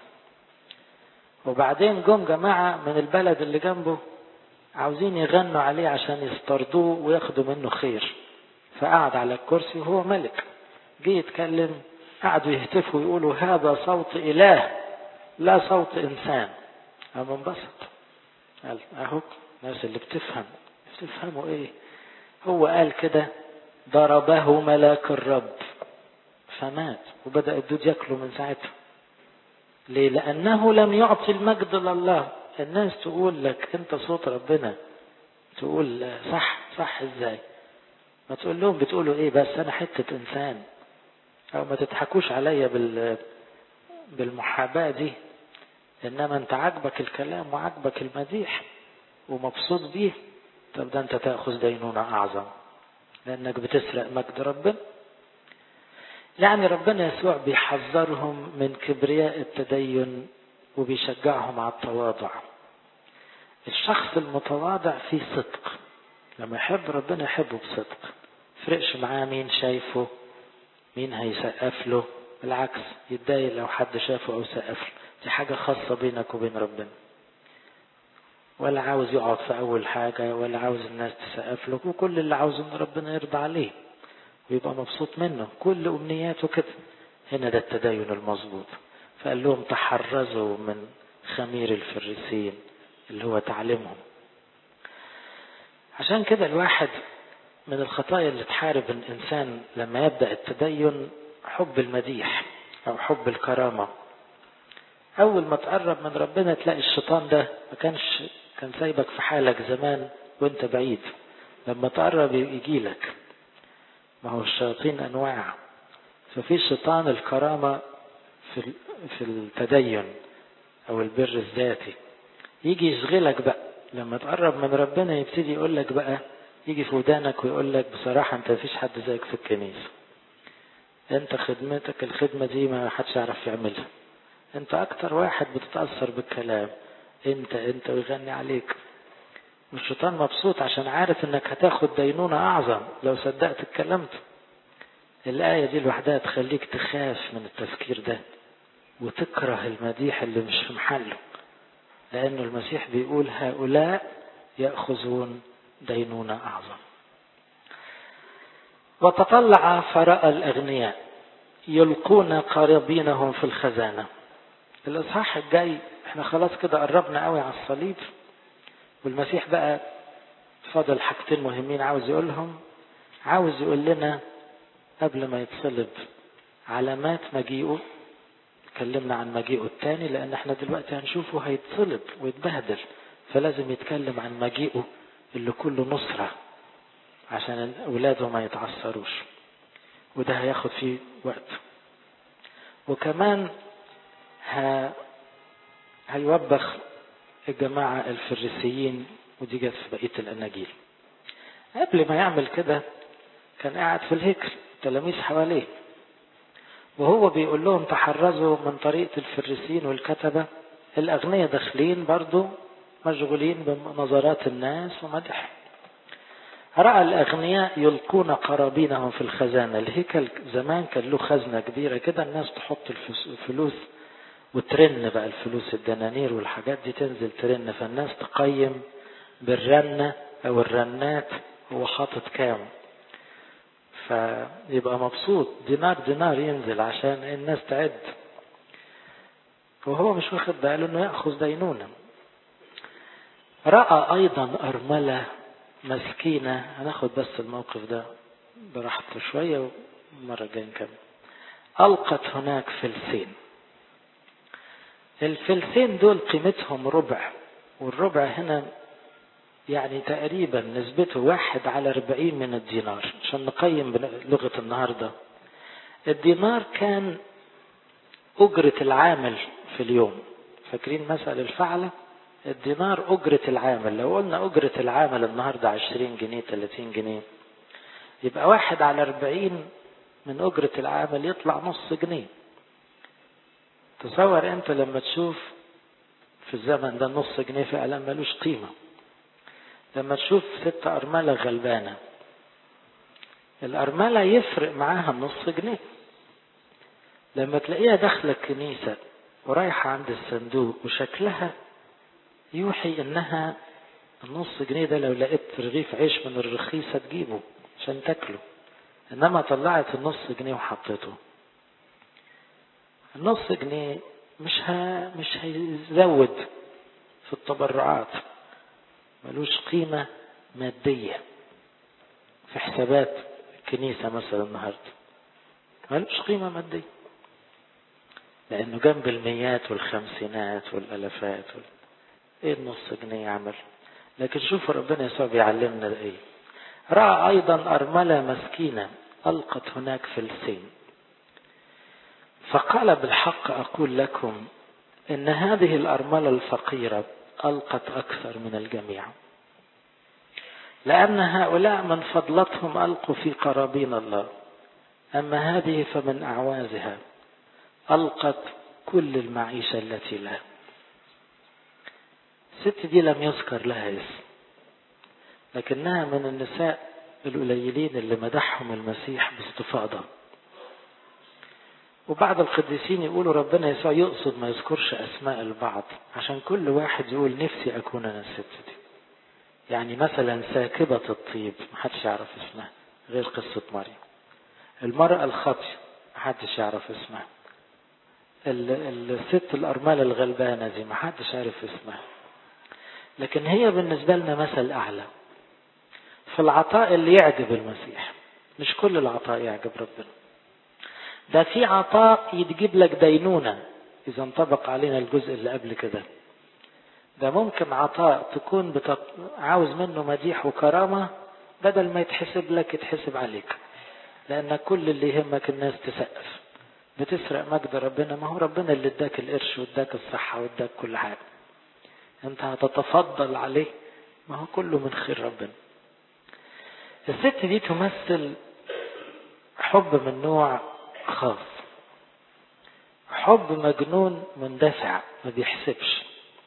وبعدين جم جماعة من البلد اللي جنبه عاوزين يغنوا عليه عشان يسترضوه وياخدوا منه خير. فقعد على الكرسي وهو ملك، جه يتكلم، قعدوا يهتفوا ويقولوا هذا صوت إله لا صوت إنسان. قام انبسط، قال اهو الناس اللي بتفهموا ايه. هو قال كده ضربه ملاك الرب فمات، وبدأ الدود ياكله من ساعتها. ليه؟ لأنه لم يعطي المجد لله. الناس تقول لك انت صوت ربنا، تقول صح ازاي؟ ما تقول لهم بتقولوا ايه؟ بس انا حتة انسان. او ما تضحكوش عليا بالمحاباة دي. انما انت عاجبك الكلام وعاجبك المديح ومبسوط بيه، طب ده انت تأخذ دينونة اعظم لانك بتسرق مجد ربنا. يعني ربنا يسوع بيحذرهم من كبرياء التدين وبيشجعهم على التواضع. الشخص المتواضع فيه صدق، لما يحب ربنا يحبه بصدق، فرقش معاه مين شايفه مين هيسقف له. بالعكس يتضايق لو حد شافه او سقف له، دي حاجة خاصة بينك وبين ربنا. ولا عاوز يقعد في اول حاجة ولا عاوز الناس تسقف له، وكل اللي عاوزه ان ربنا يرضى عليه ويبقى مبسوط منه، كل امنياته كده. هنا ده التدين المظبوط. فقال لهم تحرزوا من خمير الفريسين اللي هو تعليمهم. عشان كده الواحد من الخطايا اللي تحارب الإنسان لما يبدأ التدين حب المديح أو حب الكرامة. أول ما تقرب من ربنا تلاقي الشيطان ده كان سايبك في حالك زمان وانت بعيد، لما تقرب يجيلك. ما هو الشياطين أنواع، ففي شيطان الكرامة في التدين أو البر الذاتي، يجي يشغلك بقى. لما تقرب من ربنا يبتدي يقول لك بقى، يجي في ودانك ويقول لك بصراحة انت مفيش حد زيك في الكنيسة، انت خدمتك الخدمة دي ما حدش يعرف يعملها، انت اكتر واحد بتتأثر بالكلام، انت ويغني عليك. والشيطان مبسوط عشان عارف انك هتاخد دينونة اعظم لو صدقت الكلام ده. الآية دي لوحدها تخليك تخاف من التفكير ده وتكره المديح اللي مش في محله، لأنه المسيح بيقول هؤلاء يأخذون دينونة أعظم. وتطلع فرأى الأغنياء يلقون قرابينهم في الخزانة. الإصحاح الجاي احنا خلاص كده قربنا قوي على الصليب، والمسيح بقى فاضل حاجتين مهمين عاوز يقولهم. عاوز يقول لنا قبل ما يتصلب علامات مجيئه. اتكلمنا عن مجيئه الثاني لأن احنا دلوقتي هنشوفه هيتصلب ويتبهدل، فلازم يتكلم عن مجيئه اللي كله نصرة عشان أولاده ما يتعثروش، وده هياخد فيه وقت. وكمان هيوبخ الجماعة الفريسيين، ودي جت في بقية الأناجيل. قبل ما يعمل كده كان قاعد في الهيكل، تلاميذ حواليه، وهو بيقول لهم تحرزوا من طريقة الفريسيين والكتبة. الأغنياء داخلين برضو مشغولين بنظرات الناس ومدح. رأى الأغنياء يلقون قرابينهم في الخزانة. الهيكل زمان كان له خزنة كبيرة كده، الناس تحط الفلوس وترن بقى، الفلوس الدنانير والحاجات دي تنزل ترن، فالناس تقيم بالرنة أو الرنات هو حاطط كام، فيبقى مبسوط. دينار دينار ينزل عشان الناس تعد، وهو مش واخد باله انه يأخذ دينونة. رأى أيضا أرملة مسكينة. هناخد بس الموقف ده براحته شوية ومرة جاية نكمل. ألقت هناك فلسين. الفلسين دول قيمتهم ربع، والربع هنا يعني تقريبا نسبته 1/40 من الدينار، عشان نقيم بلغة النهاردة. الدينار كان أجرة العامل في اليوم. فاكرين مسألة الفعلة؟ الدينار أجرة العامل. لو قلنا أجرة العامل النهاردة 20 جنيه 30 جنيه، يبقى 1/40 من أجرة العامل يطلع نص جنيه. تصور أنت لما تشوف في الزمن ده نص جنيه فعلا ملوش قيمة. لما تشوف 6 أرملة غلبانة، الأرملة يفرق معاها نص جنيه. لما تلاقيها داخلة الكنيسة ورايحة عند الصندوق وشكلها يوحي انها النص جنيه ده لو لقيت رغيف عيش من الرخيصة تجيبه عشان تاكله، انما طلعت النص جنيه وحطيته. النص جنيه مش هيزود في التبرعات، ملوش قيمة مادية في حسابات الكنيسة مثلا النهاردة، ملوش قيمة مادية، لأنه جنب الميات والخمسينات والألفات ايه النص جنيه يعمل. لكن شوفوا ربنا يسوع بيعلمنا ايه. رأى أيضا أرملة مسكينة ألقت هناك فلسين، فقال بالحق أقول لكم إن هذه الأرملة الفقيرة ألقت أكثر من الجميع، لأن هؤلاء من فضلتهم ألقوا في قرابين الله، أما هذه فمن أعوازها ألقت كل المعيشة التي لها. الست دي لم يذكر لها اسم، لكنها من النساء القليلين اللي مدحهم المسيح باستفاضة. وبعض القديسين يقولوا ربنا يسوع يقصد ما يذكرش أسماء البعض عشان كل واحد يقول نفسي أكون أنا الست دي. يعني مثلا ساكبة الطيب محدش يعرف اسمها غير قصة مريم. المرأة الخاطئة محدش يعرف اسمها. الست الأرملة الغلبانة دي محدش يعرف اسمها، لكن هي بالنسبة لنا مثل أعلى في العطاء اللي يعجب المسيح. مش كل العطاء يعجب ربنا، ده في عطاء يتجيب لك دينونة إذا انطبق علينا الجزء اللي قبل كده. ده ممكن عطاء تكون عاوز منه مديح وكرامة، بدل ما يتحسب لك يتحسب عليك، لأن كل اللي يهمك الناس تسقف. بتسرق مجد ربنا؟ ما هو ربنا اللي اداك القرش واداك الصحة واداك كل حاجة، انت هتتفضل عليه؟ ما هو كله من خير ربنا. الست دي تمثل حب من نوع خاص، حب مجنون مندفع ما بيحسبش.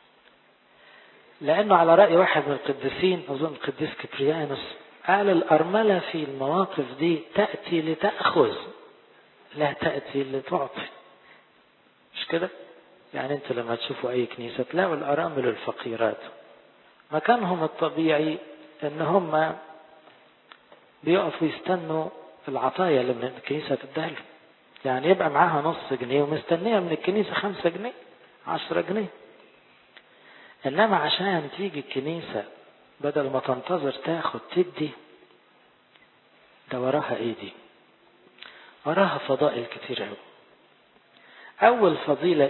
لأنه على رأي واحد من القديسين أظن القديس كبريانوس قال الأرملة في المواقف دي تأتي لتأخذ لا تأتي لتعطي. مش كده؟ يعني انت لما تشوفوا أي كنيسة تلاقوا الأرامل الفقيرات مكانهم الطبيعي ان هم بيقفوا يستنوا العطايا اللي من الكنيسة تديها لهم. يعني يبقى معاها نص جنيه ومستنية من الكنيسة 5 جنيه 10 جنيه. انما عشان تيجي الكنيسة بدل ما تنتظر تاخد تدي، ده وراها ايه دي؟ وراها فضائل كتير قوي. اول فضيلة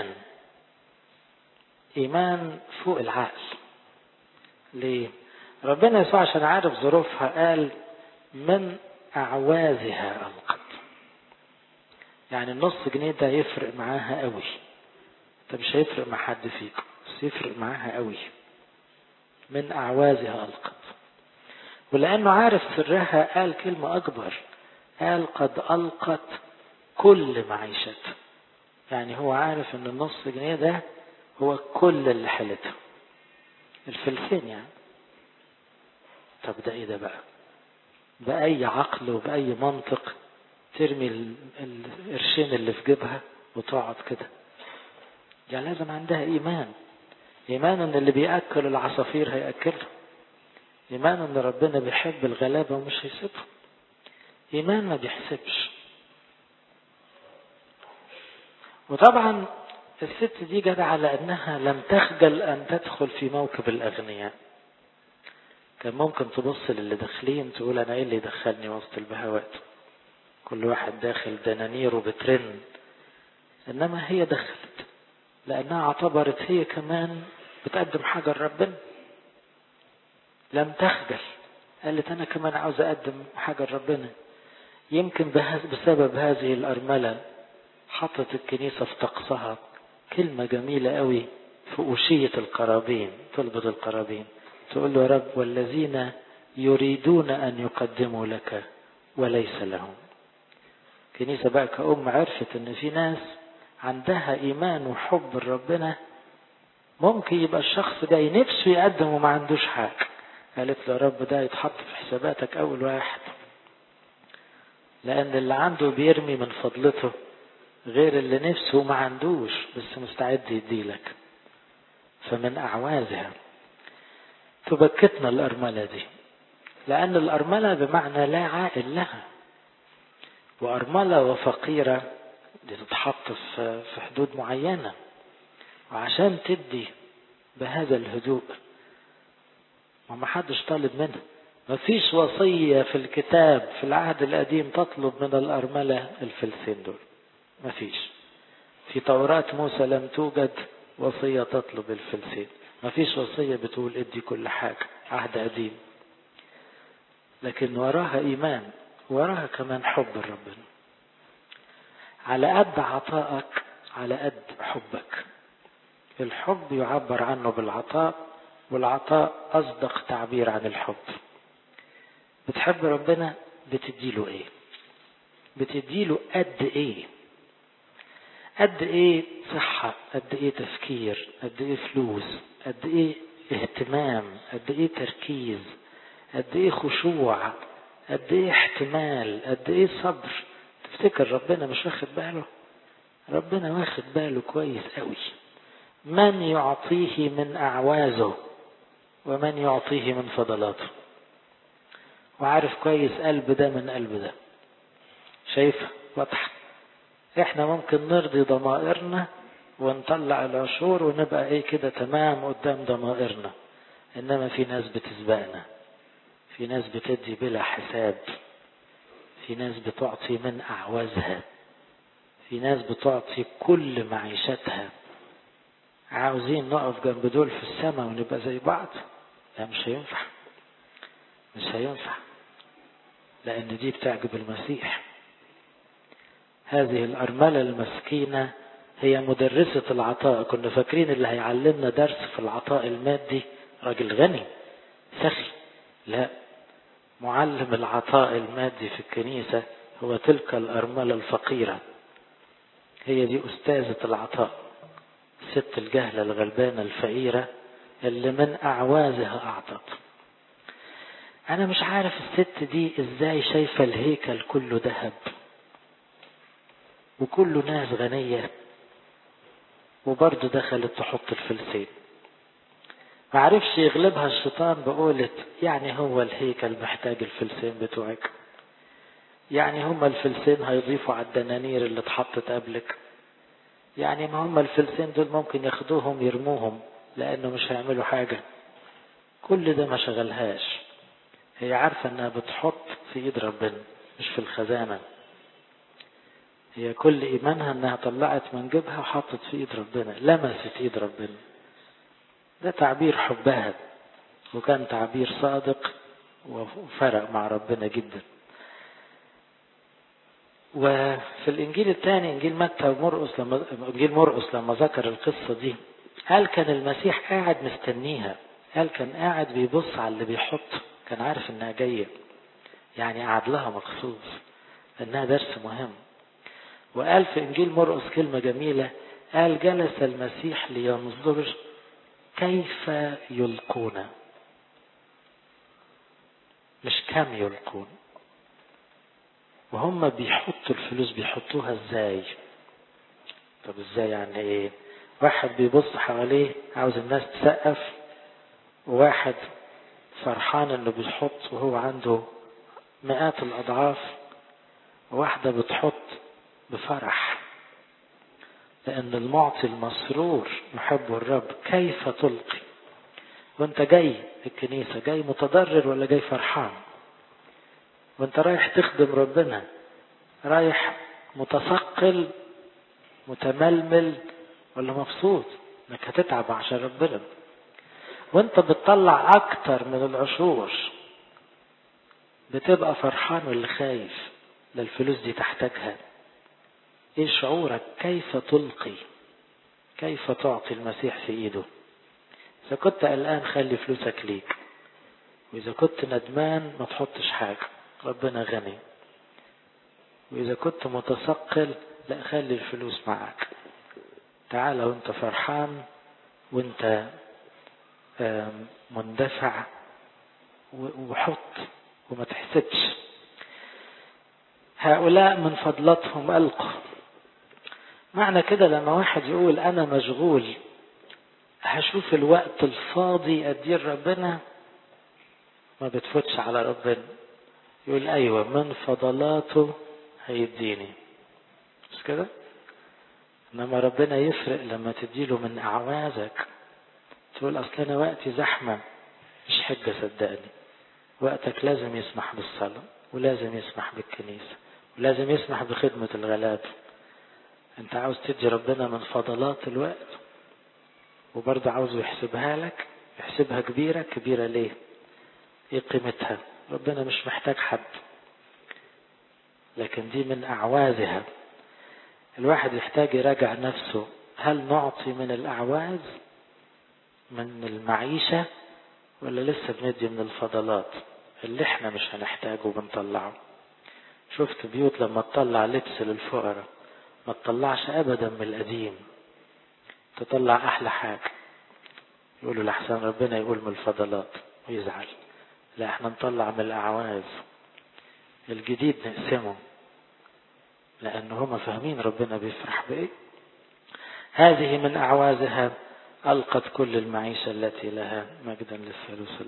ايمان فوق العقل. ليه؟ ربنا يسوع عشان عارف ظروفها قال من اعوازها القت. يعني النص جنيه ده يفرق معاها قوي. ده مش هيفرق مع حد فيكم، بس يفرق معاها قوي. من اعوازها القت. ولانه عارف سرها قال كلمة اكبر، قال قد القت كل معيشتها. يعني هو عارف ان النص جنيه ده هو كل اللي حلتها، الفلسين يعني. طب ده ايه ده بقى؟ بأي عقل وبأي منطق ترمي القرشين اللي في جيبها وتقعد كده؟ يعني لازم عندها ايمان ان اللي بيأكل العصافير هيأكلها، ايمان ان ربنا بيحب الغلابة ومش هيسيبهم، ايمان ما بيحسبش. وطبعا الست دي جدعة لأنها لم تخجل أن تدخل في موكب الأغنياء. كان ممكن تبص للي داخلين تقول أنا إيه اللي دخلني وسط البهوات، كل واحد داخل دنانيره بترن. إنما هي دخلت لأنها اعتبرت هي كمان بتقدم حاجة لربنا. لم تخجل، قالت أنا كمان عاوز أقدم حاجة لربنا. يمكن بسبب هذه الأرملة حطت الكنيسة في طقسها كلمة جميلة قوي في أوشية القرابين. طلبة القرابين تقول له يا رب والذين يريدون أن يقدموا لك وليس لهم. كنيسة بقى كأم عرفت أن في ناس عندها إيمان وحب ربنا، ممكن يبقى الشخص ده نفسه يقدم وما عندوش حاجة. قالت له يا رب ده يتحط في حساباتك أول واحد، لأن اللي عنده بيرمي من فضلته غير اللي نفسه ما عندوش بس مستعد يديلك. فمن أعوازها تبكتنا الأرملة دي، لأن الأرملة بمعنى لا عائل لها، وأرملة وفقيرة دي تتحط في حدود معينة. وعشان تدي بهذا الهدوء ما حدش طالب منها. ما فيش وصية في الكتاب في العهد القديم تطلب من الأرملة الفلسين دول، ما فيش. في توراة موسى لم توجد وصية تطلب الفلسين، ما فيش وصية بتقول ادي كل حاجة، عهد قديم. لكن وراها إيمان، وراها كمان حب ربنا. على قد عطائك على قد حبك. الحب يعبر عنه بالعطاء، والعطاء أصدق تعبير عن الحب. بتحب ربنا بتديله ايه؟ بتديله قد ايه؟ قد ايه صحة، قد ايه تفكير، قد ايه فلوس، قد ايه اهتمام، قد ايه تركيز، قد ايه خشوع، قد ايه احتمال، قد ايه صبر. تفتكر ربنا مش واخد باله؟ ربنا واخد باله كويس قوي. من يعطيه من أعوازه ومن يعطيه من فضلاته. وعارف كويس قلب ده من قلب ده. شايف واضح؟ احنا ممكن نرضي ضمائرنا ونطلع العشور ونبقى ايه كده تمام قدام ضمائرنا، انما في ناس بتسبقنا، في ناس بتدي بلا حساب، في ناس بتعطي من أعوازها، في ناس بتعطي كل معيشتها. عاوزين نقف جنب دول في السماء ونبقى زي بعض؟ لا، مش هينفع، مش هينفع، لأن دي بتعجب المسيح. هذه الأرملة المسكينة هي مدرسة العطاء. كنا فاكرين اللي هيعلمنا درس في العطاء المادي راجل غني سخي. لا، معلم العطاء المادي في الكنيسة هو تلك الأرملة الفقيرة. هي دي أستاذة العطاء، الست الجهلة الغلبانة الفقيرة اللي من أعوازها أعطت. أنا مش عارف الست دي إزاي شايفة الهيكل كله ذهب وكله ناس غنية وبرضه دخلت تحط الفلسين. ما عرفش يغلبها الشيطان بقولة يعني هو الهيكل محتاج الفلسين بتوعك، يعني هم الفلسين هيضيفوا على الدنانير اللي اتحطت قبلك، يعني ما هم الفلسين دول ممكن ياخدوهم يرموهم لأنه مش هيعملوا حاجة. كل ده ما شغلهاش، هي عارفة انها بتحط في ايد ربنا مش في الخزانة. هي كل ايمانها انها طلعت من جيبها وحطت في ايد ربنا، لمست ايد ربنا. ده تعبير حبها، وكان تعبير صادق وفرق مع ربنا جدا. وفي الانجيل الثاني انجيل متى ومرقس، انجيل مرقس لما ذكر القصة دي قال كان المسيح قاعد مستنيها، قال كان قاعد بيبص على اللي بيحط، كان عارف انها جاية، يعني قعد لها مخصوص انها درس مهم. وقال في انجيل مرقس كلمة جميلة، قال جلس المسيح لينظر كيف يلقون، مش كم يلقون. وهم بيحطوا الفلوس بيحطوها ازاي؟ طب ازاي يعني ايه؟ واحد بيبص حواليه عاوز الناس تسقف، وواحد فرحان انه بيحط وهو عنده مئات الاضعاف، وواحدة بتحط بفرح لان المعطي المسرور يحب الرب. كيف تلقي وانت جاي الكنيسة؟ جاي متضرر ولا جاي فرحان؟ وانت رايح تخدم ربنا، رايح متثقل متململ ولا مبسوط انك هتتعب عشان ربنا؟ وانت بتطلع اكتر من العشور، بتبقى فرحان ولا خايف؟ للفلوس دي تحتاجها. ايه شعورك؟ كيف تلقي، كيف تعطي المسيح في ايده؟ اذا كنت قلقان خلي فلوسك ليك، واذا كنت ندمان ما تحطش حاجة، ربنا غني. واذا كنت متثقل لا، خلي الفلوس معك. تعال وانت فرحان وانت مندفع، وحط وما تحسبش. هؤلاء من فضلتهم ألقوا. معنى كده لما واحد يقول أنا مشغول هشوف الوقت الفاضي أدير ربنا، ما بتفوتش على ربنا. يقول أيوة من فضلاته هيديني، مش كده؟ إنما ربنا يفرق لما تديله من أعوازك. تقول أصل أنا وقتي زحمة، مش حجة صدقني. وقتك لازم يسمح بالصلاة، ولازم يسمح بالكنيسة، ولازم يسمح بخدمة الغلابة. انت عاوز تدي ربنا من فضلات الوقت، وبرضه عاوزه يحسبها لك. يحسبها كبيرة كبيرة ليه؟ ايه قيمتها؟ ربنا مش محتاج حد، لكن دي من أعوازها. الواحد يحتاج يراجع نفسه، هل نعطي من الأعواز من المعيشة، ولا لسه بندي من الفضلات اللي احنا مش هنحتاجه بنطلعه؟ شفت بيوت لما تطلع لبس للفقراء ما تطلعش ابدا من القديم، تطلع احلى حاجة. يقولوا لحسن ربنا يقول من الفضلات ويزعل. لا، احنا نطلع من الاعواز، الجديد نقسمه، لان هم فاهمين ربنا بيفرح بايه. هذه من اعوازها القت كل المعيشة التي لها، مجدا للثالوث.